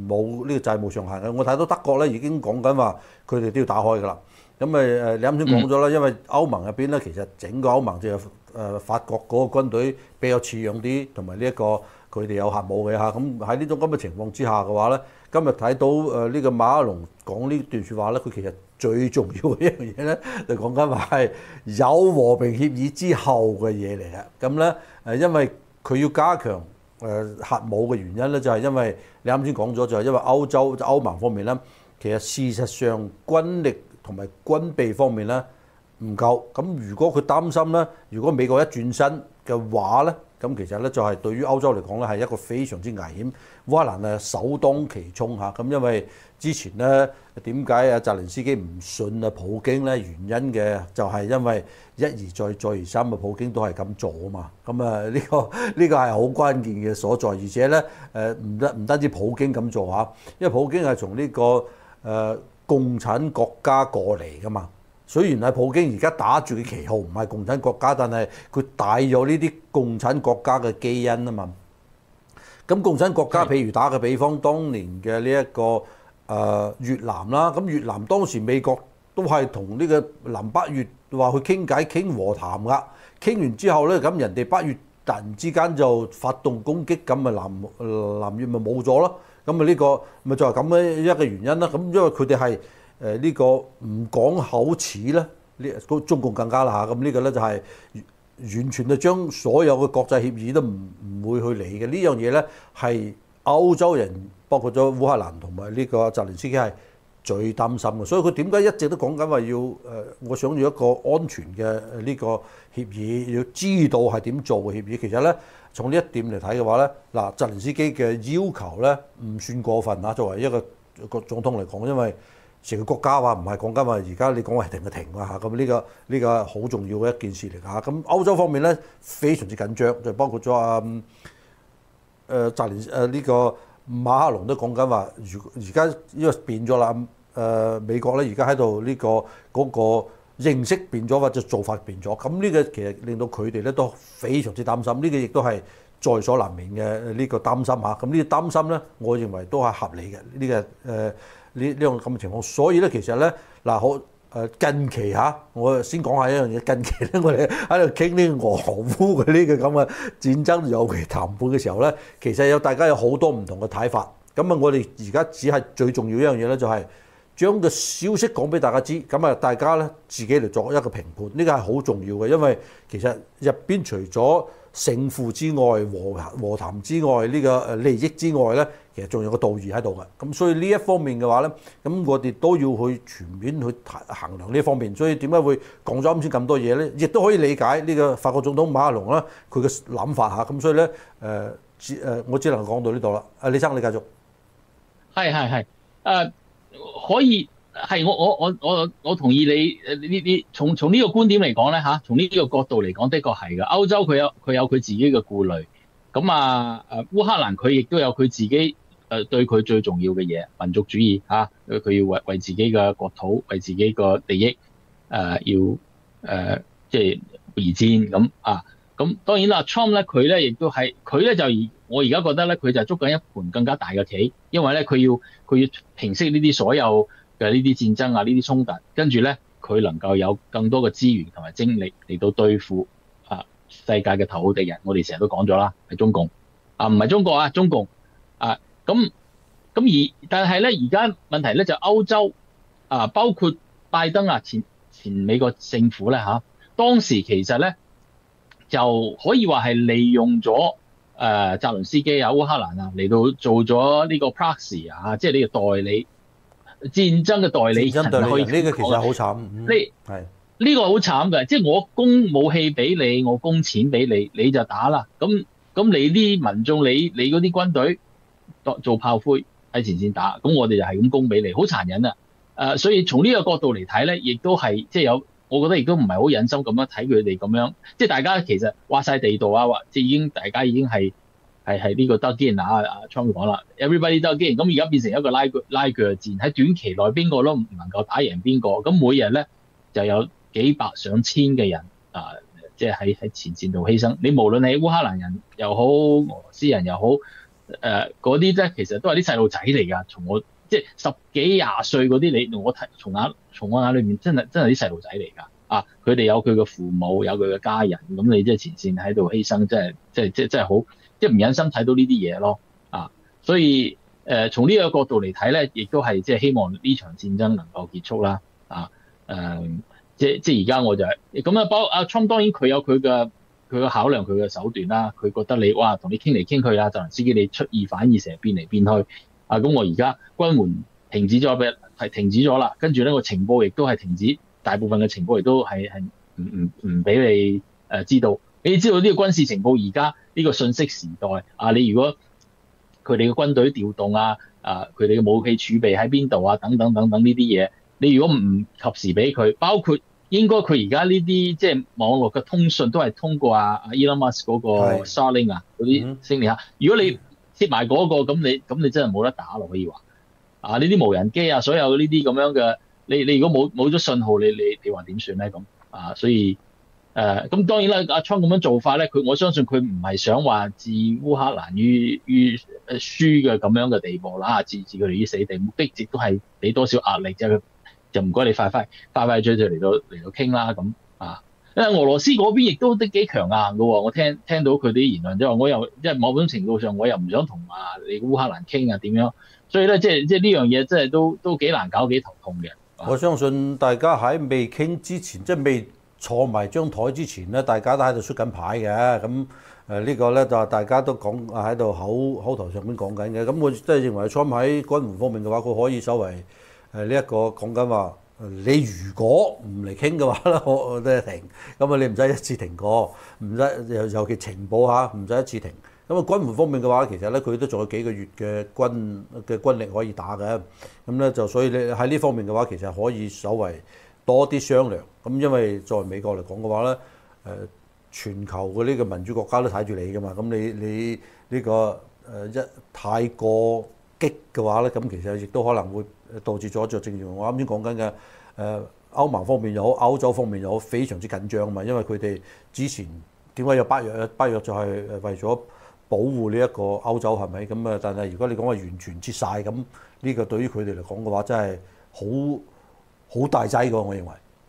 冇呢個債務上限嘅。我睇到德國咧已經講緊話，佢哋都要打開㗎啦。咁咪誒，你啱先講咗啦，因為歐盟入邊咧，其實整個歐盟就係誒法國嗰個軍隊比較似樣啲，同埋呢一個佢哋有核武嘅嚇。咁喺呢種咁嘅情況之下嘅話咧，今日睇到誒呢個馬克龍講呢段説話咧，佢其實最重要嘅一樣嘢咧，就講緊話係有和平協議之後嘅嘢嚟嘅。咁咧誒，因為佢要加強誒核武嘅原因咧，就係因為你啱先講咗，就係因為歐洲歐盟方面咧，其實事實上軍力同埋軍備方面咧唔夠，咁如果佢擔心咧，如果美國一轉身嘅話咧，咁其實咧就係對於歐洲嚟講咧係一個非常之危險。烏克蘭誒首當其衝嚇，咁因為之前咧點解啊澤連斯基唔信啊普京咧？原因嘅就係因為一而再再而三嘅普京都係咁做啊嘛，咁啊呢個呢個係好關鍵嘅所在，而且咧誒唔得唔單止普京咁做嚇，因為普京係從呢個誒。呃共產國家過嚟噶嘛？雖然係普京而家打住嘅旗號唔係共產國家，但係佢帶咗呢啲共產國家嘅基因啊嘛。咁共產國家譬如打個比方，當年嘅呢一個誒、呃、越南啦，咁越南當時美國都係同呢個南北越話去傾偈傾和談噶，傾完之後咧，咁人哋北越突然之間就發動攻擊，咁咪南南越咪冇咗咯。咁啊呢個咪就係咁嘅一個原因啦。咁因為佢哋係誒呢個唔講口齒咧，呢中共更加啦嚇。咁呢個咧就係完全就將所有嘅國際協議都唔唔會去理嘅。呢樣嘢咧係歐洲人，包括咗烏克蘭同埋呢個澤連斯基係最擔心嘅。所以佢點解一直都講緊話要誒，我想要一個安全嘅呢個協議，要知道係點做嘅協議。其實咧。從呢一點嚟睇嘅話咧，嗱澤連斯基嘅要求咧唔算過分啊。作為一個個總統嚟講，因為成個國家話唔係講緊話，而家你講話停就停啊嚇。咁呢個呢個好重要嘅一件事嚟㗎。咁歐洲方面咧非常之緊張，就包括咗啊誒澤連誒呢個馬克龍都講緊話，如而家呢個變咗啦。誒、呃、美國咧而家喺度呢個嗰個。嗰個認識變咗或者做法變咗，咁呢個其實令到佢哋咧都非常之擔心，呢個亦都係在所難免嘅呢個擔心嚇。咁呢個擔心咧，我認為都係合理嘅呢個誒呢呢種咁嘅情況。所以咧，其實咧嗱好誒近期嚇，我先講下一樣嘢。近期咧，我哋喺度傾呢個俄烏嘅呢個咁嘅戰爭有期談判嘅時候咧，其實有大家有好多唔同嘅睇法。咁啊，我哋而家只係最重要一樣嘢咧，就係。將個消息講俾大家知，咁啊大家咧自己嚟作一個評判，呢個係好重要嘅，因為其實入邊除咗勝負之外、和和談之外、呢個誒利益之外咧，其實仲有個道義喺度嘅。咁所以呢一方面嘅話咧，咁我哋都要去全面去衡量呢一方面。所以點解會講咗啱先咁多嘢咧？亦都可以理解呢個法國總統馬克龍啦，佢嘅諗法嚇。咁所以咧誒只誒我只能講到呢度啦。阿李生你繼續。 係係係誒。可以係我我我我我同意你誒呢啲從從呢個觀點嚟講咧嚇，從呢個角度嚟講，的確係嘅。歐洲佢有佢有佢自己嘅顧慮，咁啊誒烏克蘭佢亦都有佢自己誒對佢最重要嘅嘢，民族主義嚇，佢要為為自己嘅國土、為自己個利益誒、呃、要誒、呃、即係而戰咁啊。咁當然啦 ，Trump 咧佢咧亦都係佢咧就而我而家覺得咧佢就捉緊一盤更加大嘅棋，因為咧佢要佢要平息呢啲所有嘅呢啲戰爭啊、呢啲衝突，跟住咧佢能夠有更多嘅資源同埋精力嚟到對付啊世界嘅頭號敵人。我哋成日都講咗啦，係中共啊，唔係中國啊，中共啊。咁咁而但係咧而家問題咧就歐洲啊，包括拜登啊前前美國政府咧嚇、啊，當時其實咧。就可以話係利用咗誒澤倫斯基啊、烏克蘭啊嚟到做咗呢個 proxy 啊，即係呢個代理戰爭嘅代理人。戰爭代理人呢個其實好慘。呢係呢個好慘嘅，即係我供武器俾你，我供錢俾你，你就打啦。咁咁你啲民眾，你你嗰啲軍隊做炮灰喺前線打，咁我哋就係咁供俾你，好殘忍啊！誒、呃，所以從呢個角度嚟睇咧，亦都係即係有。我覺得亦都唔係好忍心咁樣睇佢哋咁樣，即係大家其實挖晒地道啊，或即係已經大家已經係係係呢個得堅啊啊 Trump 講啦 ，everybody 得堅，咁而家變成一個拉拉鋸戰，喺短期內邊個都唔能夠打贏邊個，咁每日咧就有幾百上千嘅人啊，即係喺喺前線度犧牲。你無論係烏克蘭人又好，俄羅斯人又好， 誒嗰啲咧，其實都係啲細路仔嚟㗎。從我即係十幾廿歲嗰啲，你我睇從眼從我眼裏面真係真係啲細路仔嚟㗎。啊，佢哋有佢嘅父母，有佢嘅家人，咁你即係前線喺度犧牲，即係即係即係真係好，即係唔忍心睇到呢啲嘢咯。啊，所以誒、呃、從呢個角度嚟睇咧，亦都係即係希望呢場戰爭能夠結束啦。啊，誒、呃、即即係而家我就係咁啊，包阿 Trump 當然佢有佢嘅佢嘅考量，佢嘅手段啦。佢覺得你哇同你傾嚟傾去啊，澤連斯基你出爾反爾，成日變嚟變去啊，咁我而家軍援停止咗，俾係停止咗啦，跟住咧個情報亦都係停止。大部分嘅情報亦都係係唔唔唔俾你誒知道，你知道呢個軍事情報而家呢個信息時代啊，你如果佢哋嘅軍隊調動啊，啊佢哋嘅武器儲備喺邊度啊，等等等等呢啲嘢，你如果唔及時俾佢，包括應該佢而家呢啲即係網絡嘅通訊都係通過啊啊 Elon Musk 嗰個 Starlink 啊嗰啲星鏈啊，如果你貼埋嗰個咁你咁你真係冇得打咯，可以話啊呢啲無人機啊，所有呢啲咁樣嘅。你你如果冇冇咗信號，你你你話點算咧咁啊？所以誒咁、呃、當然啦，阿 Trump 咁樣做法咧，佢我相信佢唔係想話置烏克蘭於於誒輸嘅咁樣嘅地步啦，置置佢哋於死地，目的亦都係俾多少壓力啫。就唔該你快快快快脆脆嚟到嚟到傾啦咁啊！因為俄羅斯嗰邊亦都都幾強硬嘅喎，我聽聽到佢啲言論之後，我又即係某種程度上我又唔想同啊你烏克蘭傾啊點樣，所以咧即係即係呢樣嘢真係都都幾難搞幾頭痛嘅。 我相信大家喺未傾之前，即係未坐埋張台之前咧，大家都喺度出緊牌嘅。咁誒呢個咧就大家都講喺度口口頭上面講緊嘅。咁我即係認為 Trump 喺軍援方面嘅話，佢可以稍微誒呢一個講緊話，你如果唔嚟傾嘅話咧，我我都係停。咁啊，你唔使一次停過，唔使尤尤其情報嚇，唔使一次停。咁啊，軍援方面嘅話，其實咧佢都仲有幾個月嘅軍嘅軍力可以打嘅，咁咧就所以你喺呢方面嘅話，其實可以稍微多啲商量。咁因為作為美國嚟講嘅話咧，誒全球嘅呢個民主國家都睇住你噶嘛，咁你你呢個誒一太過激嘅話咧，咁其實亦都可能會導致咗就正如我啱先講緊嘅誒歐盟方面又好，歐洲方面又好，非常之緊張啊嘛，因為佢哋之前點解有北約？北約就係誒為咗保護呢一個歐洲係咪咁啊？但係如果你講話完全撤晒咁，呢個對於佢哋嚟講嘅話，真係好好大劑㗎。我認為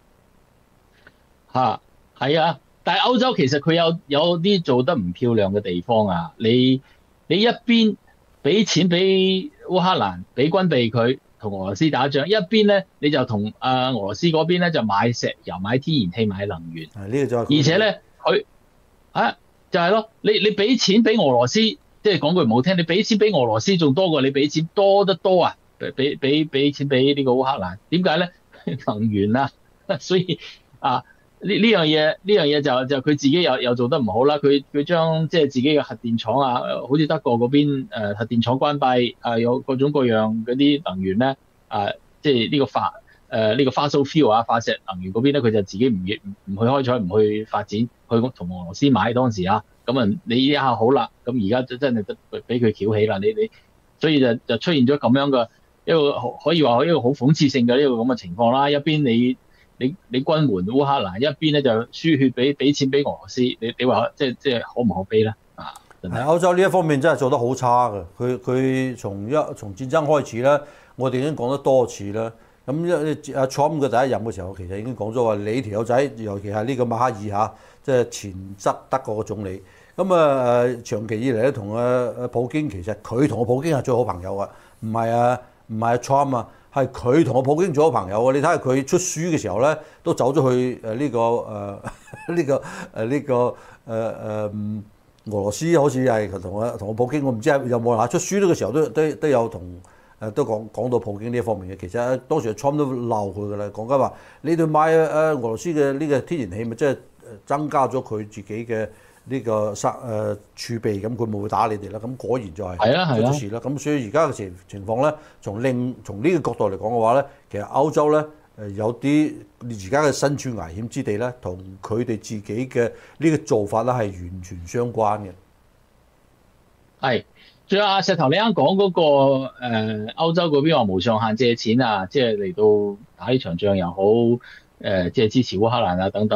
嚇係啊，但係歐洲其實佢有有啲做得唔漂亮嘅地方啊。你你一邊俾錢俾烏克蘭，俾軍備佢同俄羅斯打仗，一邊咧你就同啊俄羅斯嗰邊咧就買石油、買天然氣、買能源。 係呢個就而且咧佢啊。就係咯，你你俾錢俾俄羅斯，即係講句唔好聽，你俾錢俾俄羅斯仲多過你俾錢多得多啊！俾俾俾俾錢俾呢個烏克蘭，點解咧？能源啊，所以啊呢呢樣嘢呢樣嘢就就佢自己又又做得唔好啦。佢佢將即係自己嘅核電廠啊，好似德國嗰邊誒核電廠關閉啊，有各種各樣嗰啲能源咧啊，即係呢個化誒呢個 fossil fuel 啊，化石能源嗰邊咧，佢就自己唔唔唔去開採，唔去發展。去同俄羅斯買當時啊，咁啊你一下好啦，咁而家真係得俾佢翹起啦，你你，所以就就出現咗咁樣嘅一個可以話一個好諷刺性嘅呢個咁嘅情況啦。一邊你你你軍援烏克蘭，一邊咧就輸血俾俾錢俾俄羅斯，你你話即係即係可唔可悲咧？啊， 係歐洲呢一方面真係做得好差嘅，佢佢從一從戰爭開始咧，我哋已經講得多次啦。咁阿 Trump 嘅第一任嘅時候，其實已經講咗話，你條友仔，尤其係呢個馬克爾嚇，即係前執德國嘅總理。咁啊誒，長期以嚟咧，同阿阿普京其實佢同阿普京係最好朋友啊，唔係啊唔係阿 Trump 啊，係佢同阿普京最好朋友啊。你睇下佢出書嘅時候咧，都走咗去誒呢個誒呢個誒呢個誒誒俄羅斯，好似係同阿同阿普京，我唔知有冇啦。出書呢個時候都都都有同。誒都講講到普京呢一方面嘅，其實當時 Trump 都鬧佢㗎啦，講緊話你哋買誒俄羅斯嘅呢個天然氣，咪即係增加咗佢自己嘅呢個生誒儲備，咁佢冇會打你哋啦。咁果然就係出咗事啦。咁所以而家嘅情情況咧，從另從呢個角度嚟講嘅話咧，其實歐洲咧誒有啲而家嘅身處危險之地咧，同佢哋自己嘅呢個做法咧係完全相關嘅。 係。仲有阿石頭，你啱講嗰個誒、呃、歐洲嗰邊話無上限借錢啊，即係嚟到打呢場仗又好，誒、呃、即係支持烏克蘭啊等等。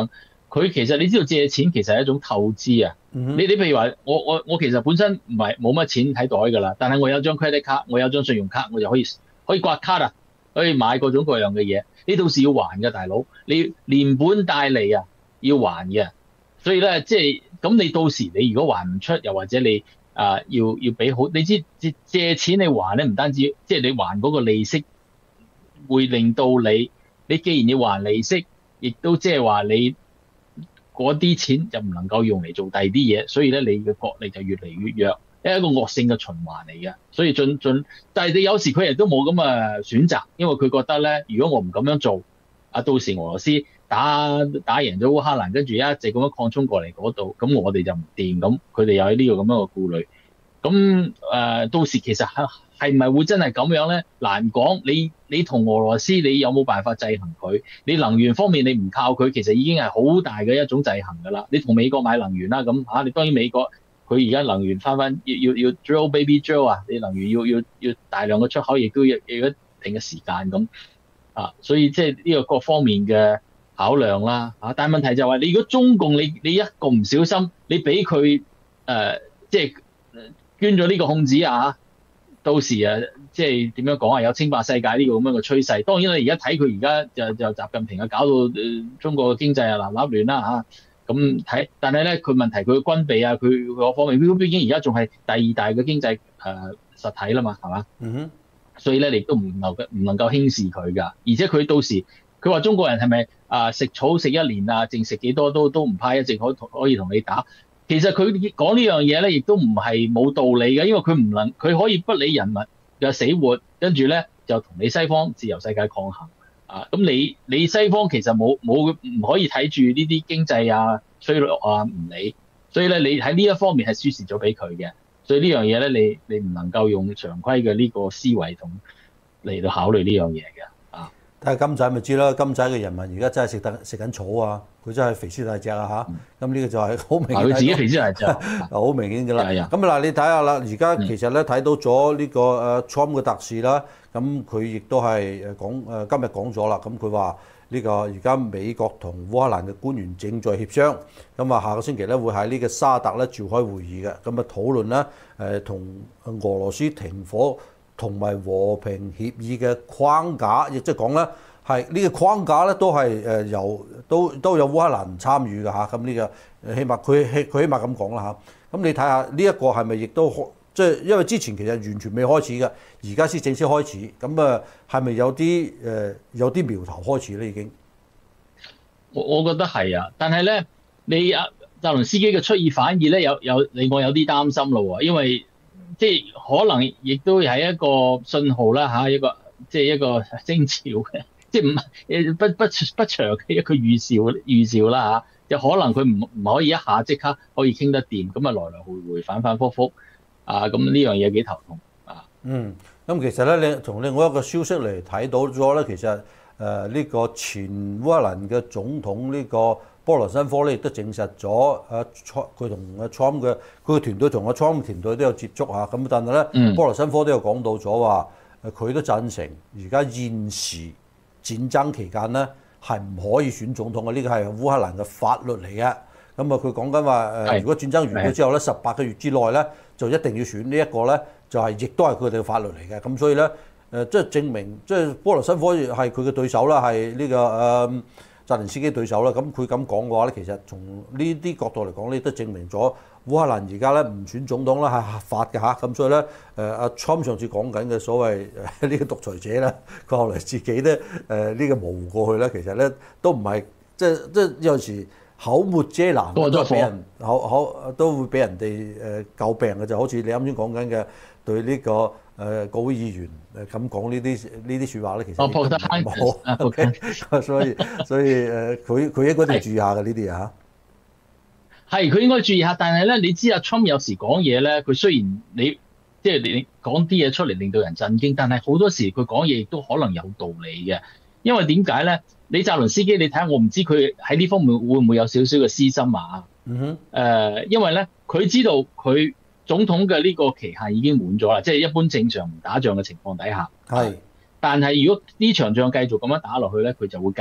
佢其實你知道借錢其實係一種透支啊。 嗯你你譬如話，我我我其實本身唔係冇乜錢喺袋㗎啦，但係我有張 credit 卡，我有張信用卡，我就可以可以刮卡啊，可以買各種各樣嘅嘢。你到時要還嘅，大佬，你連本帶利啊要還嘅。所以咧，即係咁，你到時你如果還唔出，又或者你啊、呃、要要俾好，你知借借錢你還咧，唔單止即係你還嗰個利息，會令到你你既然要還利息，亦都即係話你。嗰啲錢就唔能夠用嚟做第二啲嘢，所以咧你嘅國力就越嚟越弱，係一個惡性嘅循環嚟嘅。所以進進，但係你有時佢亦都冇咁嘅選擇，因為佢覺得咧，如果我唔咁樣做，啊到時俄羅斯打打贏咗烏克蘭，跟住一直咁樣擴充過嚟嗰度，咁我哋就唔掂，咁佢哋有呢個咁樣嘅顧慮。咁誒、呃，到時其實係係咪會真係咁樣咧？難講。你你同俄羅斯，你有冇辦法制衡佢？你能源方面你唔靠佢，其實已經係好大嘅一種制衡㗎啦。你同美國買能源啦，咁嚇、啊、你當然美國佢而家能源翻翻要要要 drill baby drill 啊，你能源要要要大量嘅出口，亦都要要一定嘅時間咁啊。所以即係呢個各方面嘅考量啦嚇、啊。但係問題就係話，你如果中共你你一個唔小心，你俾佢誒即係。捐咗呢個控子啊！到時啊，即係點樣講啊？有稱霸世界呢個咁樣嘅趨勢。當然你而家睇佢而家就就習近平啊，搞到、呃、中國嘅經濟啊立立亂啦嚇。咁睇，但係咧佢問題佢嘅軍備啊，佢嗰方面，畢竟而家仲係第二大嘅經濟誒、呃、實體啦嘛，係嘛？嗯哼。所以咧，你都唔能夠唔能夠輕視佢㗎。而且佢到時佢話中國人係咪啊食草食一年啊，淨食幾多都都唔怕，一直可可以同你打。其實佢講呢樣嘢咧，亦都唔係冇道理嘅，因為佢唔能，佢可以不理人民嘅死活，跟住咧就同你西方自由世界抗衡啊！咁你你西方其實冇冇唔可以睇住呢啲經濟啊衰落啊唔理，所以咧你喺呢一方面係輸蝕咗俾佢嘅，所以呢樣嘢咧你你唔能夠用常規嘅呢個思維同嚟到考慮呢樣嘢嘅。 睇下金仔咪知啦，金仔嘅人民而家真係食得食緊草啊！佢真係肥屍大隻啊嚇！咁呢、嗯、個就係好明顯， 佢自己肥屍大隻， 好明顯㗎啦。咁啊嗱，你睇下啦，而家其實咧睇到咗呢個誒 Trump 嘅特使啦，咁佢亦都係誒講誒今日講咗啦。咁佢話呢個而家美國同烏克蘭嘅官員正在協商，咁啊下個星期咧會喺呢個沙特咧召開會議嘅，咁啊討論咧誒同俄羅斯停火同埋和平協議嘅框架，亦即係講咧係呢個框架咧都係誒由都都有烏克蘭參與嘅嚇，咁呢個起碼佢佢起碼咁講啦嚇。咁你睇下呢一個係咪亦都即係因為之前其實完全未開始嘅，而家先正式開始，咁啊係咪有啲誒有啲苗頭開始咧已經？ 我我覺得係啊，但係咧你阿澤倫斯基嘅出爾反爾咧有有令我有啲擔心咯喎，因為即係可能亦都係一個信號啦嚇，一個即係一個徵兆嘅，即係唔誒不不不長嘅一個預兆預兆啦嚇，就可能佢唔唔可以一下即刻可以傾得掂，咁啊來來回回反反覆覆啊，咁呢樣嘢幾頭痛啊。 嗯，咁其實咧，你從另外一個消息嚟睇到咗咧，其實誒呢、呃這個前烏克蘭嘅總統呢個波羅申科咧，亦都證實咗阿佢同阿 Trump 嘅佢嘅團隊同阿 Trump 團隊都有接觸嚇，咁但係咧，嗯、波羅申科都有講到咗話，誒佢都贊成而家現時戰爭期間咧係唔可以選總統嘅，呢個係烏克蘭嘅法律嚟嘅。咁啊，佢講緊話誒，如果戰爭完咗之後咧，十八個月之內咧就一定要選呢一個咧，就係亦都係佢哋嘅法律嚟嘅。咁所以咧誒，即係證明即係波羅申科係佢嘅對手啦，係呢個誒澤連斯基對手啦。咁佢咁講嘅話咧，其實從呢啲角度嚟講咧，都證明咗烏克蘭而家咧唔選總統啦係合法嘅嚇。咁所以咧誒，阿 Trump 上次講緊嘅所謂誒呢個獨裁者咧，佢後嚟自己咧誒呢個模糊過去咧，其實咧都唔係即係即係有時。口沒遮攔都係俾人口口都會俾人哋誒詬病嘅，就好似你啱先講緊嘅對呢個誒國會議員誒咁講呢啲呢啲説話咧，其實唔好。OK，所以所以誒佢佢應該都要注意下嘅呢啲嘢嚇。 係佢應該注意下，但係咧你知阿 Trump 有時講嘢咧，佢雖然你即係你講啲嘢出嚟令到人震驚，但係好多時佢講嘢亦都可能有道理嘅，因為點解咧？你澤倫斯基，你睇下，我唔知佢喺呢方面會唔會有少少嘅私心啊？嗯哼。誒、呃，因為咧，佢知道佢總統嘅呢個期限已經滿咗啦，即係一般正常唔打仗嘅情況底下。係。但係如果呢場仗繼續咁樣打落去咧，佢就會繼續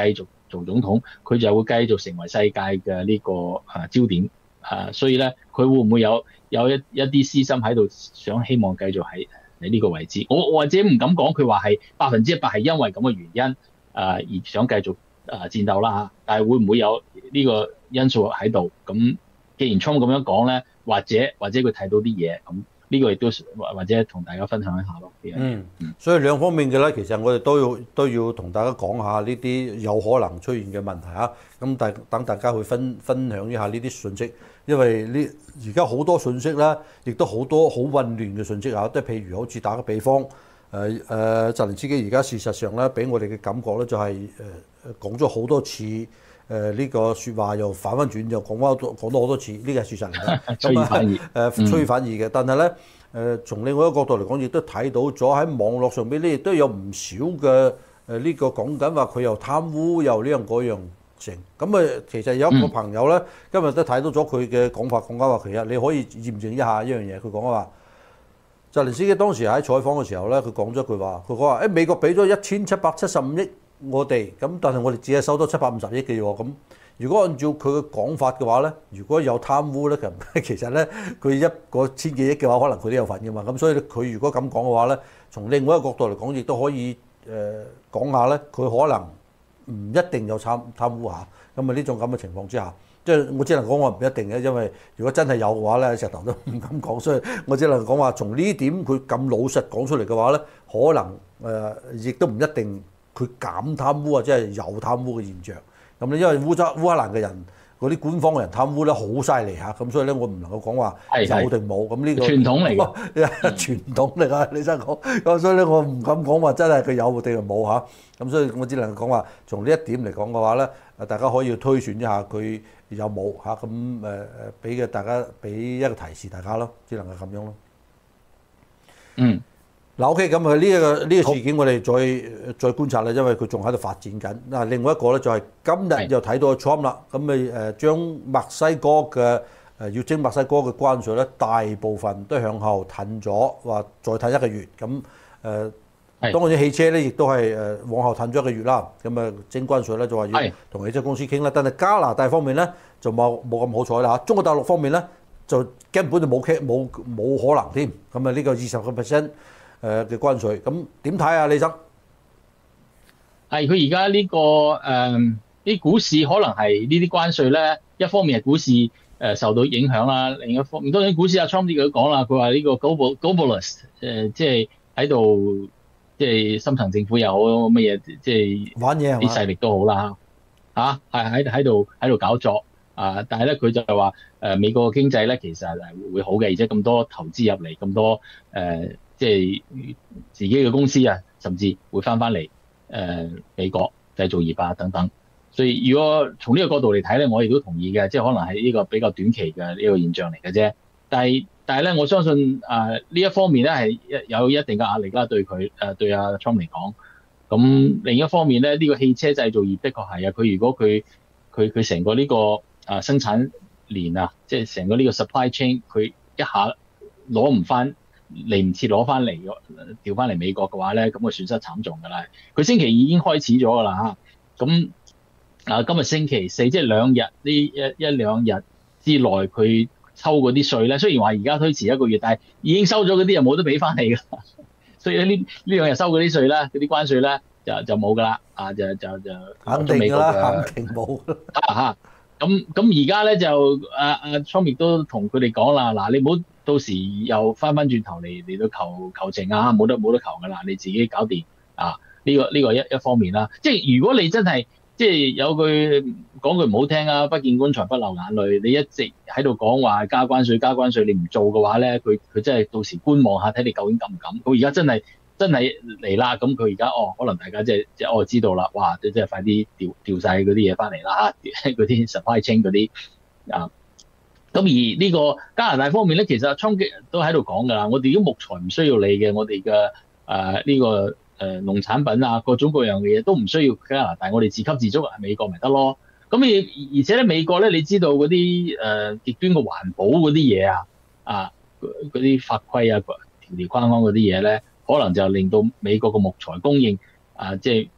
做總統，佢就會繼續成為世界嘅呢個啊焦點啊，所以咧佢會唔會有有一一啲私心喺度，想希望繼續喺喺呢個位置？我我或者唔敢講佢話係百分之一百係因為咁嘅原因啊而想繼續啊戰鬥啦嚇，但係會唔會有呢個因素喺度？咁既然 Trump 咁樣講咧，或者或者佢睇到啲嘢咁。呢個亦都或者同大家分享一下咯。 嗯，所以兩方面嘅咧，其實我哋都要都要同大家講下呢啲有可能出現嘅問題嚇。咁大等大家去分分享一下呢啲信息，因為呢而家好多信息咧，亦都好多好混亂嘅信息嚇。即係譬如好似打個比方，誒誒澤連斯基而家事實上咧，俾我哋嘅感覺咧就係誒講咗好多次。誒呢、呃這個説話又反翻轉，又講翻講多好多次，呢個係事實嚟嘅。 趨於反義， 誒趨於反義嘅。但係咧，誒從另外一個角度嚟講，亦都睇到咗喺網絡上邊咧，亦都有唔少嘅誒呢個講緊話佢又貪污又呢樣嗰樣成。咁啊，其實有一個朋友咧，嗯、今日都睇到咗佢嘅講法，講緊話其實你可以驗證一下一樣嘢。佢講話，澤連斯基當時喺採訪嘅時候咧，佢講咗一句話，佢講話誒美國俾咗一千七百七十五億。我哋咁，但係我哋只係收多七百五十億嘅喎。咁如果按照佢嘅講法嘅話咧，如果有貪污咧，其實咧佢一個千幾億嘅話，可能佢都有份嘅嘛。咁所以佢如果咁講嘅話咧，從另外一個角度嚟講，亦都可以誒、呃、講下咧，佢可能唔一定有貪貪污下。咁啊呢種咁嘅情況之下，即係我只能講我唔一定嘅，因為如果真係有嘅話咧，石頭都唔敢講。所以我只能講話，從呢點佢咁老實講出嚟嘅話咧，可能誒亦、呃、都唔一定。佢減貪污啊，即係有貪污嘅現象。咁咧，因為烏州烏克蘭嘅人嗰啲官方嘅人貪污咧，好犀利嚇。咁所以咧，我唔能夠講話有定冇。咁呢個傳統嚟嘅， 傳統嚟㗎。你真講咁，所以咧，我唔敢講話真係佢有定係冇嚇。咁所以我只能講話，從呢一點嚟講嘅話咧，誒大家可以推算一下佢有冇嚇。咁誒誒，俾嘅大家俾一個提示大家咯，只能係咁樣咯。 嗯。 嗱 OK，咁啊呢一個呢個事件我哋再再觀察啦，因為佢仲喺度發展緊。嗱，另外一個咧就係今日又睇到 Trump 啦，咁咪誒將墨西哥嘅誒要徵墨西哥嘅關稅咧，大部分都向後褪咗，話再褪一個月。咁誒當然汽車咧亦都係誒往後褪咗一個月啦。咁啊徵關稅咧就話要同汽車公司傾啦，但係加拿大方面咧就冇冇咁好彩啦嚇。中國大陸方面咧就根本就冇傾冇冇可能添。咁啊呢個二十個 percent。誒嘅關稅，咁點睇啊，李生？ 係佢而家呢個誒啲、呃、股市可能係呢啲關稅咧，一方面係股市誒、呃、受到影響啦，另一方面當然股市阿 Trump 佢都講啦，佢話呢個 global globalist 誒即係喺度即係深層政府又好乜嘢，即係玩嘢啲勢力都好啦嚇，係喺喺度喺度搞作啊！但係咧佢就係話誒美國嘅經濟咧其實係會好嘅，而且咁多投資入嚟，咁多誒。呃即係自己嘅公司啊，甚至會翻翻嚟誒美國製造業啊等等。所以如果從呢個角度嚟睇咧，我亦都同意嘅，即係可能係呢個比較短期嘅呢個現象嚟嘅啫。但係但係咧，我相信啊呢、呃、一方面咧係有一定嘅壓力啦，對佢誒、呃、對阿 Trump 嚟講。咁另一方面咧，呢、這個汽車製造業的確係啊，佢如果佢佢佢成個呢、這個啊、呃、生產鏈啊，即係成個呢個 supply chain，佢一下攞唔翻。嚟唔切攞翻嚟，調翻嚟美國嘅話咧，咁個損失慘重㗎啦。佢星期二已經開始咗㗎啦嚇。咁啊，今日星期四，即係兩日呢一一兩日之內，佢抽嗰啲稅咧，雖然話而家推遲一個月，但係已經收咗嗰啲又冇得俾翻你㗎。所以呢呢兩日收嗰啲稅咧，嗰啲關稅咧就就冇㗎啦。啊，就就就肯定㗎啦，肯定冇嚇。咁咁而家咧就阿阿 Trump 亦都同佢哋講啦，嗱你唔好。到時又翻翻轉頭嚟嚟到求求情啊，冇得冇得求噶啦，你自己搞掂啊！呢、這個呢、這個一一方面啦，即係如果你真係即係有句講句唔好聽啊，不見棺材不流眼淚，你一直喺度講話加關稅加關稅，你唔做嘅話咧，佢佢真係到時觀望下睇你究竟敢唔敢。佢而家真係真係嚟啦，咁佢而家哦，可能大家即係即係哦知道啦，哇！即係快啲調調曬嗰啲嘢翻嚟啦，嗰啲 supply chain 嗰啲啊。咁而呢個加拿大方面咧，其實衝擊都喺度講㗎啦。我哋啲木材唔需要你嘅，我哋嘅誒呢個誒、呃、農產品啊，各種各樣嘅嘢都唔需要加拿大，我哋自給自足喺美國咪得咯。咁而而且咧，美國咧，你知道嗰啲誒極端嘅環保嗰啲嘢啊，啊嗰啲法規啊、條條框框嗰啲嘢咧，可能就令到美國嘅木材供應啊，即係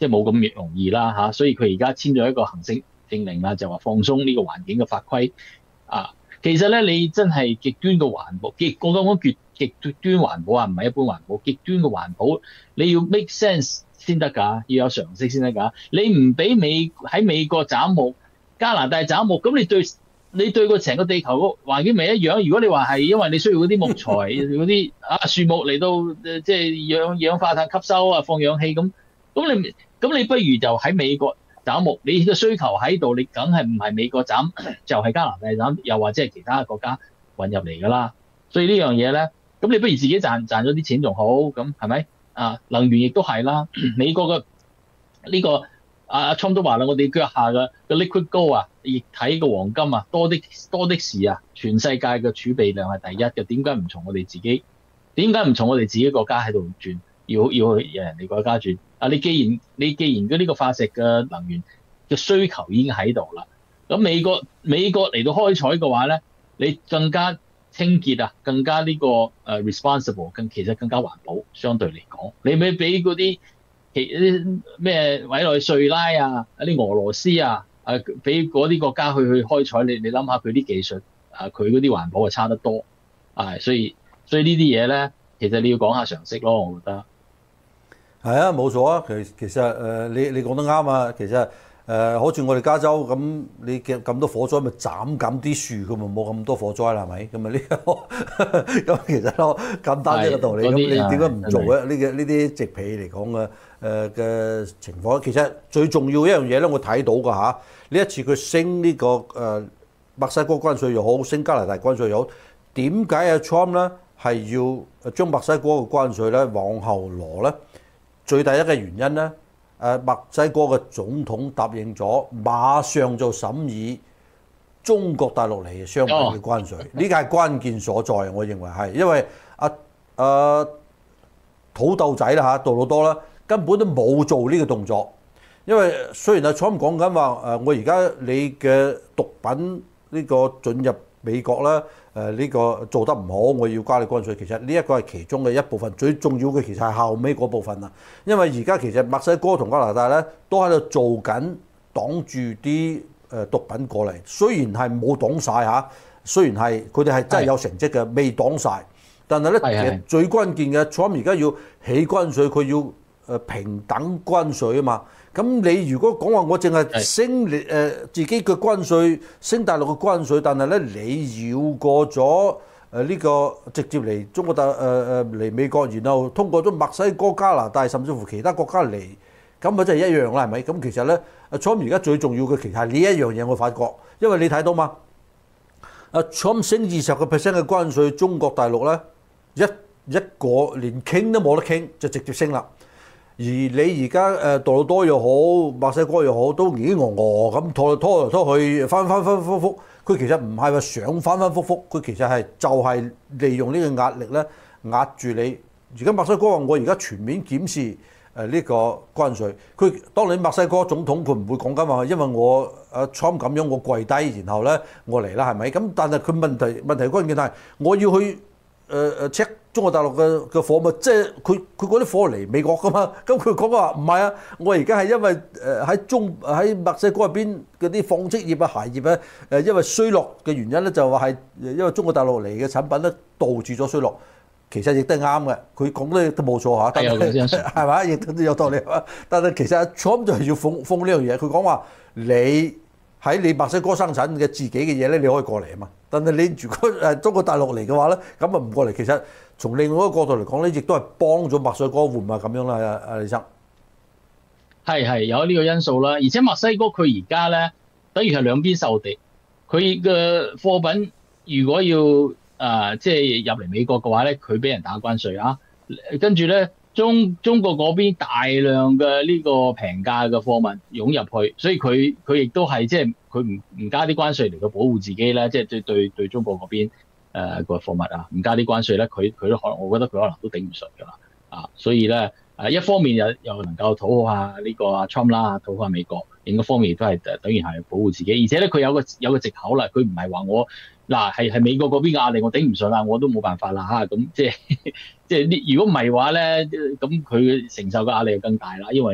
即係冇咁容易啦嚇，所以佢而家簽咗一個行政政令啦，就話放鬆呢個環境嘅法規啊。其實咧，你真係極端嘅環保，極我講講極極端環保啊，唔係一般環保，極端嘅環保，你要 make sense 先得㗎，要有常識先得㗎。你唔俾美喺美國斬木，加拿大斬木，咁你對你對個成個地球個環境咪一樣？如果你話係因為你需要嗰啲木材嗰啲啊樹木嚟到即係氧二氧化碳吸收啊，放氧氣咁，咁你咁你不如就喺美國斬木，你嘅需求喺度，你梗係唔係美國斬，就係加拿大斬，又或者係其他國家運入嚟㗎啦。所以呢樣嘢咧，咁你不如自己賺賺咗啲錢仲好，咁係咪啊？能源亦都係啦，美國嘅呢個阿 Trump 都話啦，我哋腳下嘅嘅 liquid gold 啊，液體嘅黃金啊，多的多的是啊，全世界嘅儲備量係第一嘅，點解唔從我哋自己？點解唔從我哋自己國家喺度轉？要要去人哋國家轉？啊！你既然你既然呢個化石嘅能源嘅需求已經喺度啦，咁美國美國嚟到開採嘅話咧，你更加清潔啊，更加呢個誒 responsible， 更其實更加環保，相對嚟講，你咪俾嗰啲其啲咩委內瑞拉啊、一啲俄羅斯啊，誒俾嗰啲國家去去開採，你你諗下佢啲技術啊，佢嗰啲環保係差得多啊，所以所以呢啲嘢咧，其實你要講下常識咯，我覺得。 係啊，冇錯啊。其其實誒、呃，你你講得啱啊。其實誒、呃，好似我哋加州咁，你嘅咁多火災，咪斬緊啲樹，佢咪冇咁多火災啦，係咪？咁啊呢個咁其實咯，簡單一個道理。咁你點解唔做咧？呢個呢啲植被嚟講嘅誒嘅情況，其實最重要一樣嘢咧，我睇到㗎嚇。呢一次佢升呢、這個誒、呃、墨西哥關稅又好，升加拿大關稅又好，點解阿 Trump 咧係要將墨西哥嘅關稅咧往後挪咧？最第一嘅原因咧，誒墨西哥嘅總統答應咗，馬上就審議中國大陸嚟嘅商品嘅關稅，呢個係關鍵所在。我認為係，因為阿阿土豆仔啦嚇，杜魯多啦，根本都冇做呢個動作。因為雖然阿 Trump 講緊話誒，我而家你嘅毒品呢個進入美國啦。誒呢、呃這個做得唔好，我要加你關稅。其實呢一個係其中嘅一部分，最重要嘅其實係後尾嗰部分啦。因為而家其實墨西哥同加拿大咧都喺度做緊擋住啲誒毒品過嚟，雖然係冇擋晒嚇，雖然係佢哋係真係有成績嘅，未擋晒。但係咧，其實最關鍵嘅 Trump 而家要起關稅，佢要誒平等關稅啊嘛。咁你如果講話我淨係升誒、呃、自己嘅關稅，升大陸嘅關稅，但係咧你繞過咗誒呢個直接嚟中國大誒誒嚟美國，然後通過咗墨西哥、加拿大甚至乎其他國家嚟，咁咪真係一樣啦，係咪？咁其實咧，阿 Trump 而家最重要嘅其實係呢一樣嘢，我發覺，因為你睇到嘛，阿 Trump 升二十個 percent 嘅關稅，中國大陸咧一一個連傾都冇得傾，就直接升啦。而你而家誒杜魯多又好，墨西哥又好，都已經鵝鵝咁拖嚟拖嚟拖去，翻翻翻覆覆。佢其實唔係話想翻翻覆覆，佢其實係就係利用呢個壓力咧壓住你。而家墨西哥話我而家全面檢視誒呢個關稅。佢當你墨西哥總統佢唔會講緊話，因為我阿 Trump 咁樣我跪低，然後咧我嚟啦，係咪？咁但係佢問題問題關鍵係我要去。誒誒 check 中國大陸嘅嘅貨物，即係佢佢嗰啲貨嚟美國噶嘛，咁佢講話唔係啊，我而家係因為誒喺中喺墨西哥入邊嗰啲紡織業啊、鞋業啊，誒因為衰落嘅原因咧，就話係因為中國大陸嚟嘅產品咧導致咗衰落，其實亦都係啱嘅，佢講得都冇錯嚇，但係係嘛，亦都有道理啊。但係其實阿 Trump 就係要封封呢樣嘢，佢講話你喺你墨西哥生產嘅自己嘅嘢咧，你可以過嚟啊嘛。但係你如果誒中國大陸嚟嘅話咧，咁啊唔過嚟。其實從另外一個角度嚟講咧，亦都係幫咗墨西哥換啊咁樣啦，阿阿李生。 係係有呢個因素啦，而且墨西哥佢而家咧，等於係兩邊受敵。佢嘅貨品如果要誒、呃、即係入嚟美國嘅話咧，佢俾人打關稅啊，跟住咧。中中國嗰邊大量嘅呢個平價嘅貨物湧入去，所以佢佢亦都係即係佢唔唔加啲關稅嚟到保護自己咧，即係對對對中國嗰邊誒個貨物啊，唔加啲關稅咧，佢佢都可能，我覺得佢可能都頂唔順㗎啦啊！所以咧誒一方面又又能夠討好下呢個阿 Trump 啦，討好下美國，另一方面亦都係誒等於係保護自己，而且咧佢有個有個藉口啦，佢唔係話我。嗱係係美國嗰邊嘅壓力，我頂唔順啦，我都冇辦法啦嚇。咁即係即係呢？如果唔係話咧，咁佢承受嘅壓力就更大啦，因為係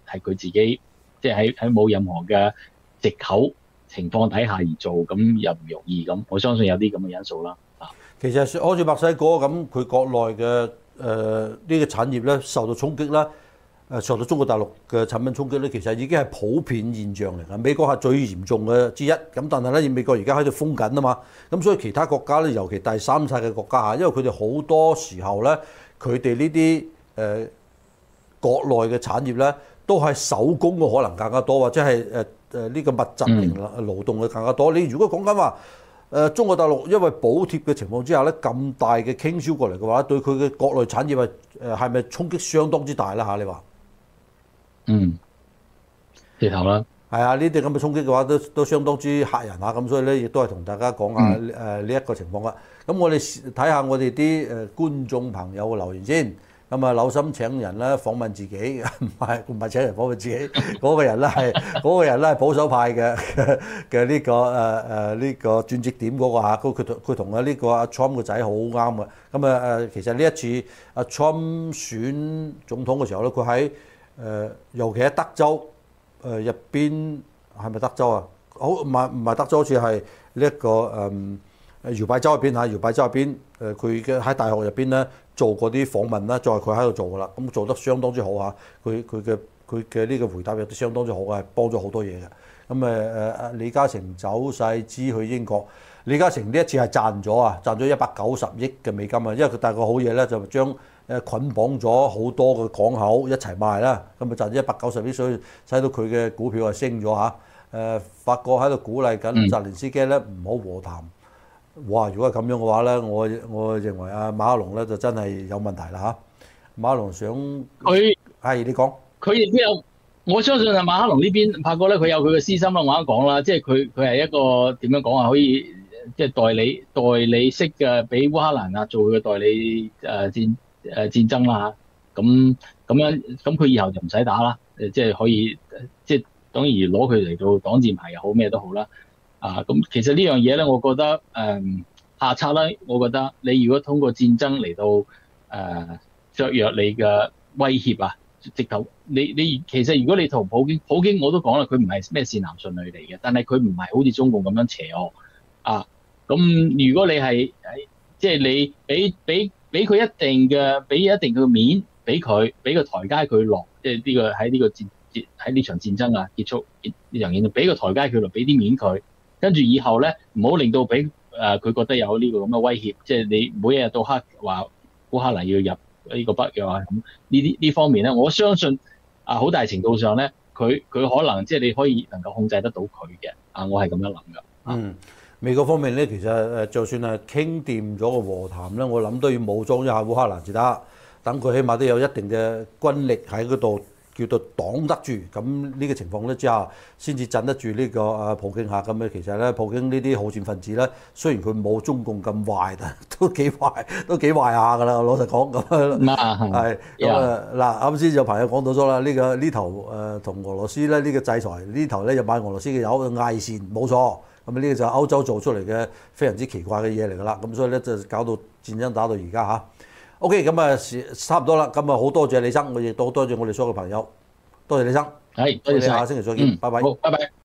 係佢自己，即係喺喺冇任何嘅藉口情況底下而做，咁又唔容易咁。我相信有啲咁嘅因素啦。啊， 其實好似墨西哥咁，佢國內嘅誒呢個產業咧受到衝擊啦。誒受到中國大陸嘅產品衝擊咧，其實已經係普遍現象嚟㗎。美國係最嚴重嘅之一，咁但係咧，美國而家喺度封緊啊嘛，咁所以其他國家咧，尤其第三世嘅國家嚇，因為佢哋好多時候咧，佢哋呢啲誒國內嘅產業咧，都係手工嘅可能更加多，或者係誒誒呢個密集型勞動嘅更加多。你如果講緊話誒中國大陸因為補貼嘅情況之下咧，咁大嘅傾銷過嚟嘅話，對佢嘅國內產業係誒係咪衝擊相當之大啦嚇？你話？ 嗯，直頭啦， 係啊，呢啲咁嘅衝擊嘅話，都都相當之嚇人嚇，咁所以咧，亦都係同大家講下誒呢一個情況啦。咁我哋睇下我哋啲誒觀眾朋友嘅留言先。咁啊，有心請人咧訪問自己，唔係唔係請人訪問自己，嗰個人咧係嗰個人咧係保守派嘅嘅呢個誒誒呢個轉折點嗰個嚇，佢佢佢同啊呢個阿 Trump 個仔好啱嘅。咁啊誒，其實呢一次阿 Trump 選總統嘅時候咧，佢喺誒，尤其喺德州誒入邊，係咪德州啊？好唔係唔係德州，好似係呢一個誒誒搖擺州入邊嚇，搖擺州入邊誒佢嘅喺大學入邊咧做過啲訪問啦，再佢喺度做噶啦，咁做得相當之好嚇。佢佢嘅佢嘅呢個回答亦都相當之好嘅，係幫咗好多嘢嘅。咁誒誒誒李嘉誠走勢知去英國，李嘉誠呢一次係賺咗啊，賺咗一百九十億嘅美金啊，因為佢大個好嘢咧，就將誒捆綁咗好多個港口一齊賣啦，咁啊賺咗一百九十億，所以使到佢嘅股票係升咗嚇。誒法國喺度鼓勵緊澤連斯基咧唔好和談。哇！如果係咁樣嘅話咧，我我認為阿馬克龍咧就真係有問題啦嚇。馬克龍想佢係你講， 佢亦都有，我相信啊馬克龍呢邊法國咧，佢有佢嘅私心啦。我啱講啦，即係佢佢係一個點樣講啊？可以即係代理代理式嘅，俾烏克蘭啊做佢嘅代理誒戰誒戰爭啦嚇。咁咁樣咁佢以後就唔使打啦。誒即係可以即係等於攞佢嚟做擋箭牌又好咩都好啦。啊，咁其實呢樣嘢咧，我覺得誒、嗯、下策咧，我覺得你如果通過戰爭嚟到誒、呃、削弱你嘅威脅啊，直頭你你其實如果你同普京，普京我都講啦，佢唔係咩善男信女嚟嘅，但係佢唔係好似中共咁樣邪惡啊。咁如果你係即係你俾俾俾佢一定嘅俾一定嘅面俾佢，俾個台階佢落，即係呢個喺呢個戰喺呢場戰爭啊結束呢場嘢，俾個台階佢落，俾啲面佢。跟住以後咧，唔好令到俾誒佢覺得有呢個咁嘅威脅，即係你每一日到黑話烏克蘭要入呢個北約啊咁呢啲呢方面咧，我相信啊好大程度上咧，佢佢可能即係你可以能夠控制得到佢嘅啊，我係咁樣諗㗎。 嗯，美國方面咧，其實誒就算係傾掂咗個和談咧，我諗都要武裝一下烏克蘭至得，等佢起碼都有一定嘅軍力喺嗰度。叫做擋得住，咁呢個情況咧之下，先至鎮得住呢個啊普京嚇。咁咧其實咧，普京呢啲好戰分子咧，雖然佢冇中共咁壞，但都幾壞，都幾壞下㗎啦。老實講咁啊，係咁啊嗱，啱先有朋友講到咗啦，呢個呢頭誒同俄羅斯咧呢個制裁呢頭咧就買俄羅斯嘅油嗌線冇錯，咁呢個就係歐洲做出嚟嘅非常之奇怪嘅嘢嚟㗎啦。咁所以咧就搞到戰爭打到而家嚇。OK，咁啊差唔多啦，咁啊好多謝李生，我亦都多謝我哋所有嘅朋友，多謝李生， 係多謝晒， 下星期再見， 嗯， 拜拜。 好，拜拜。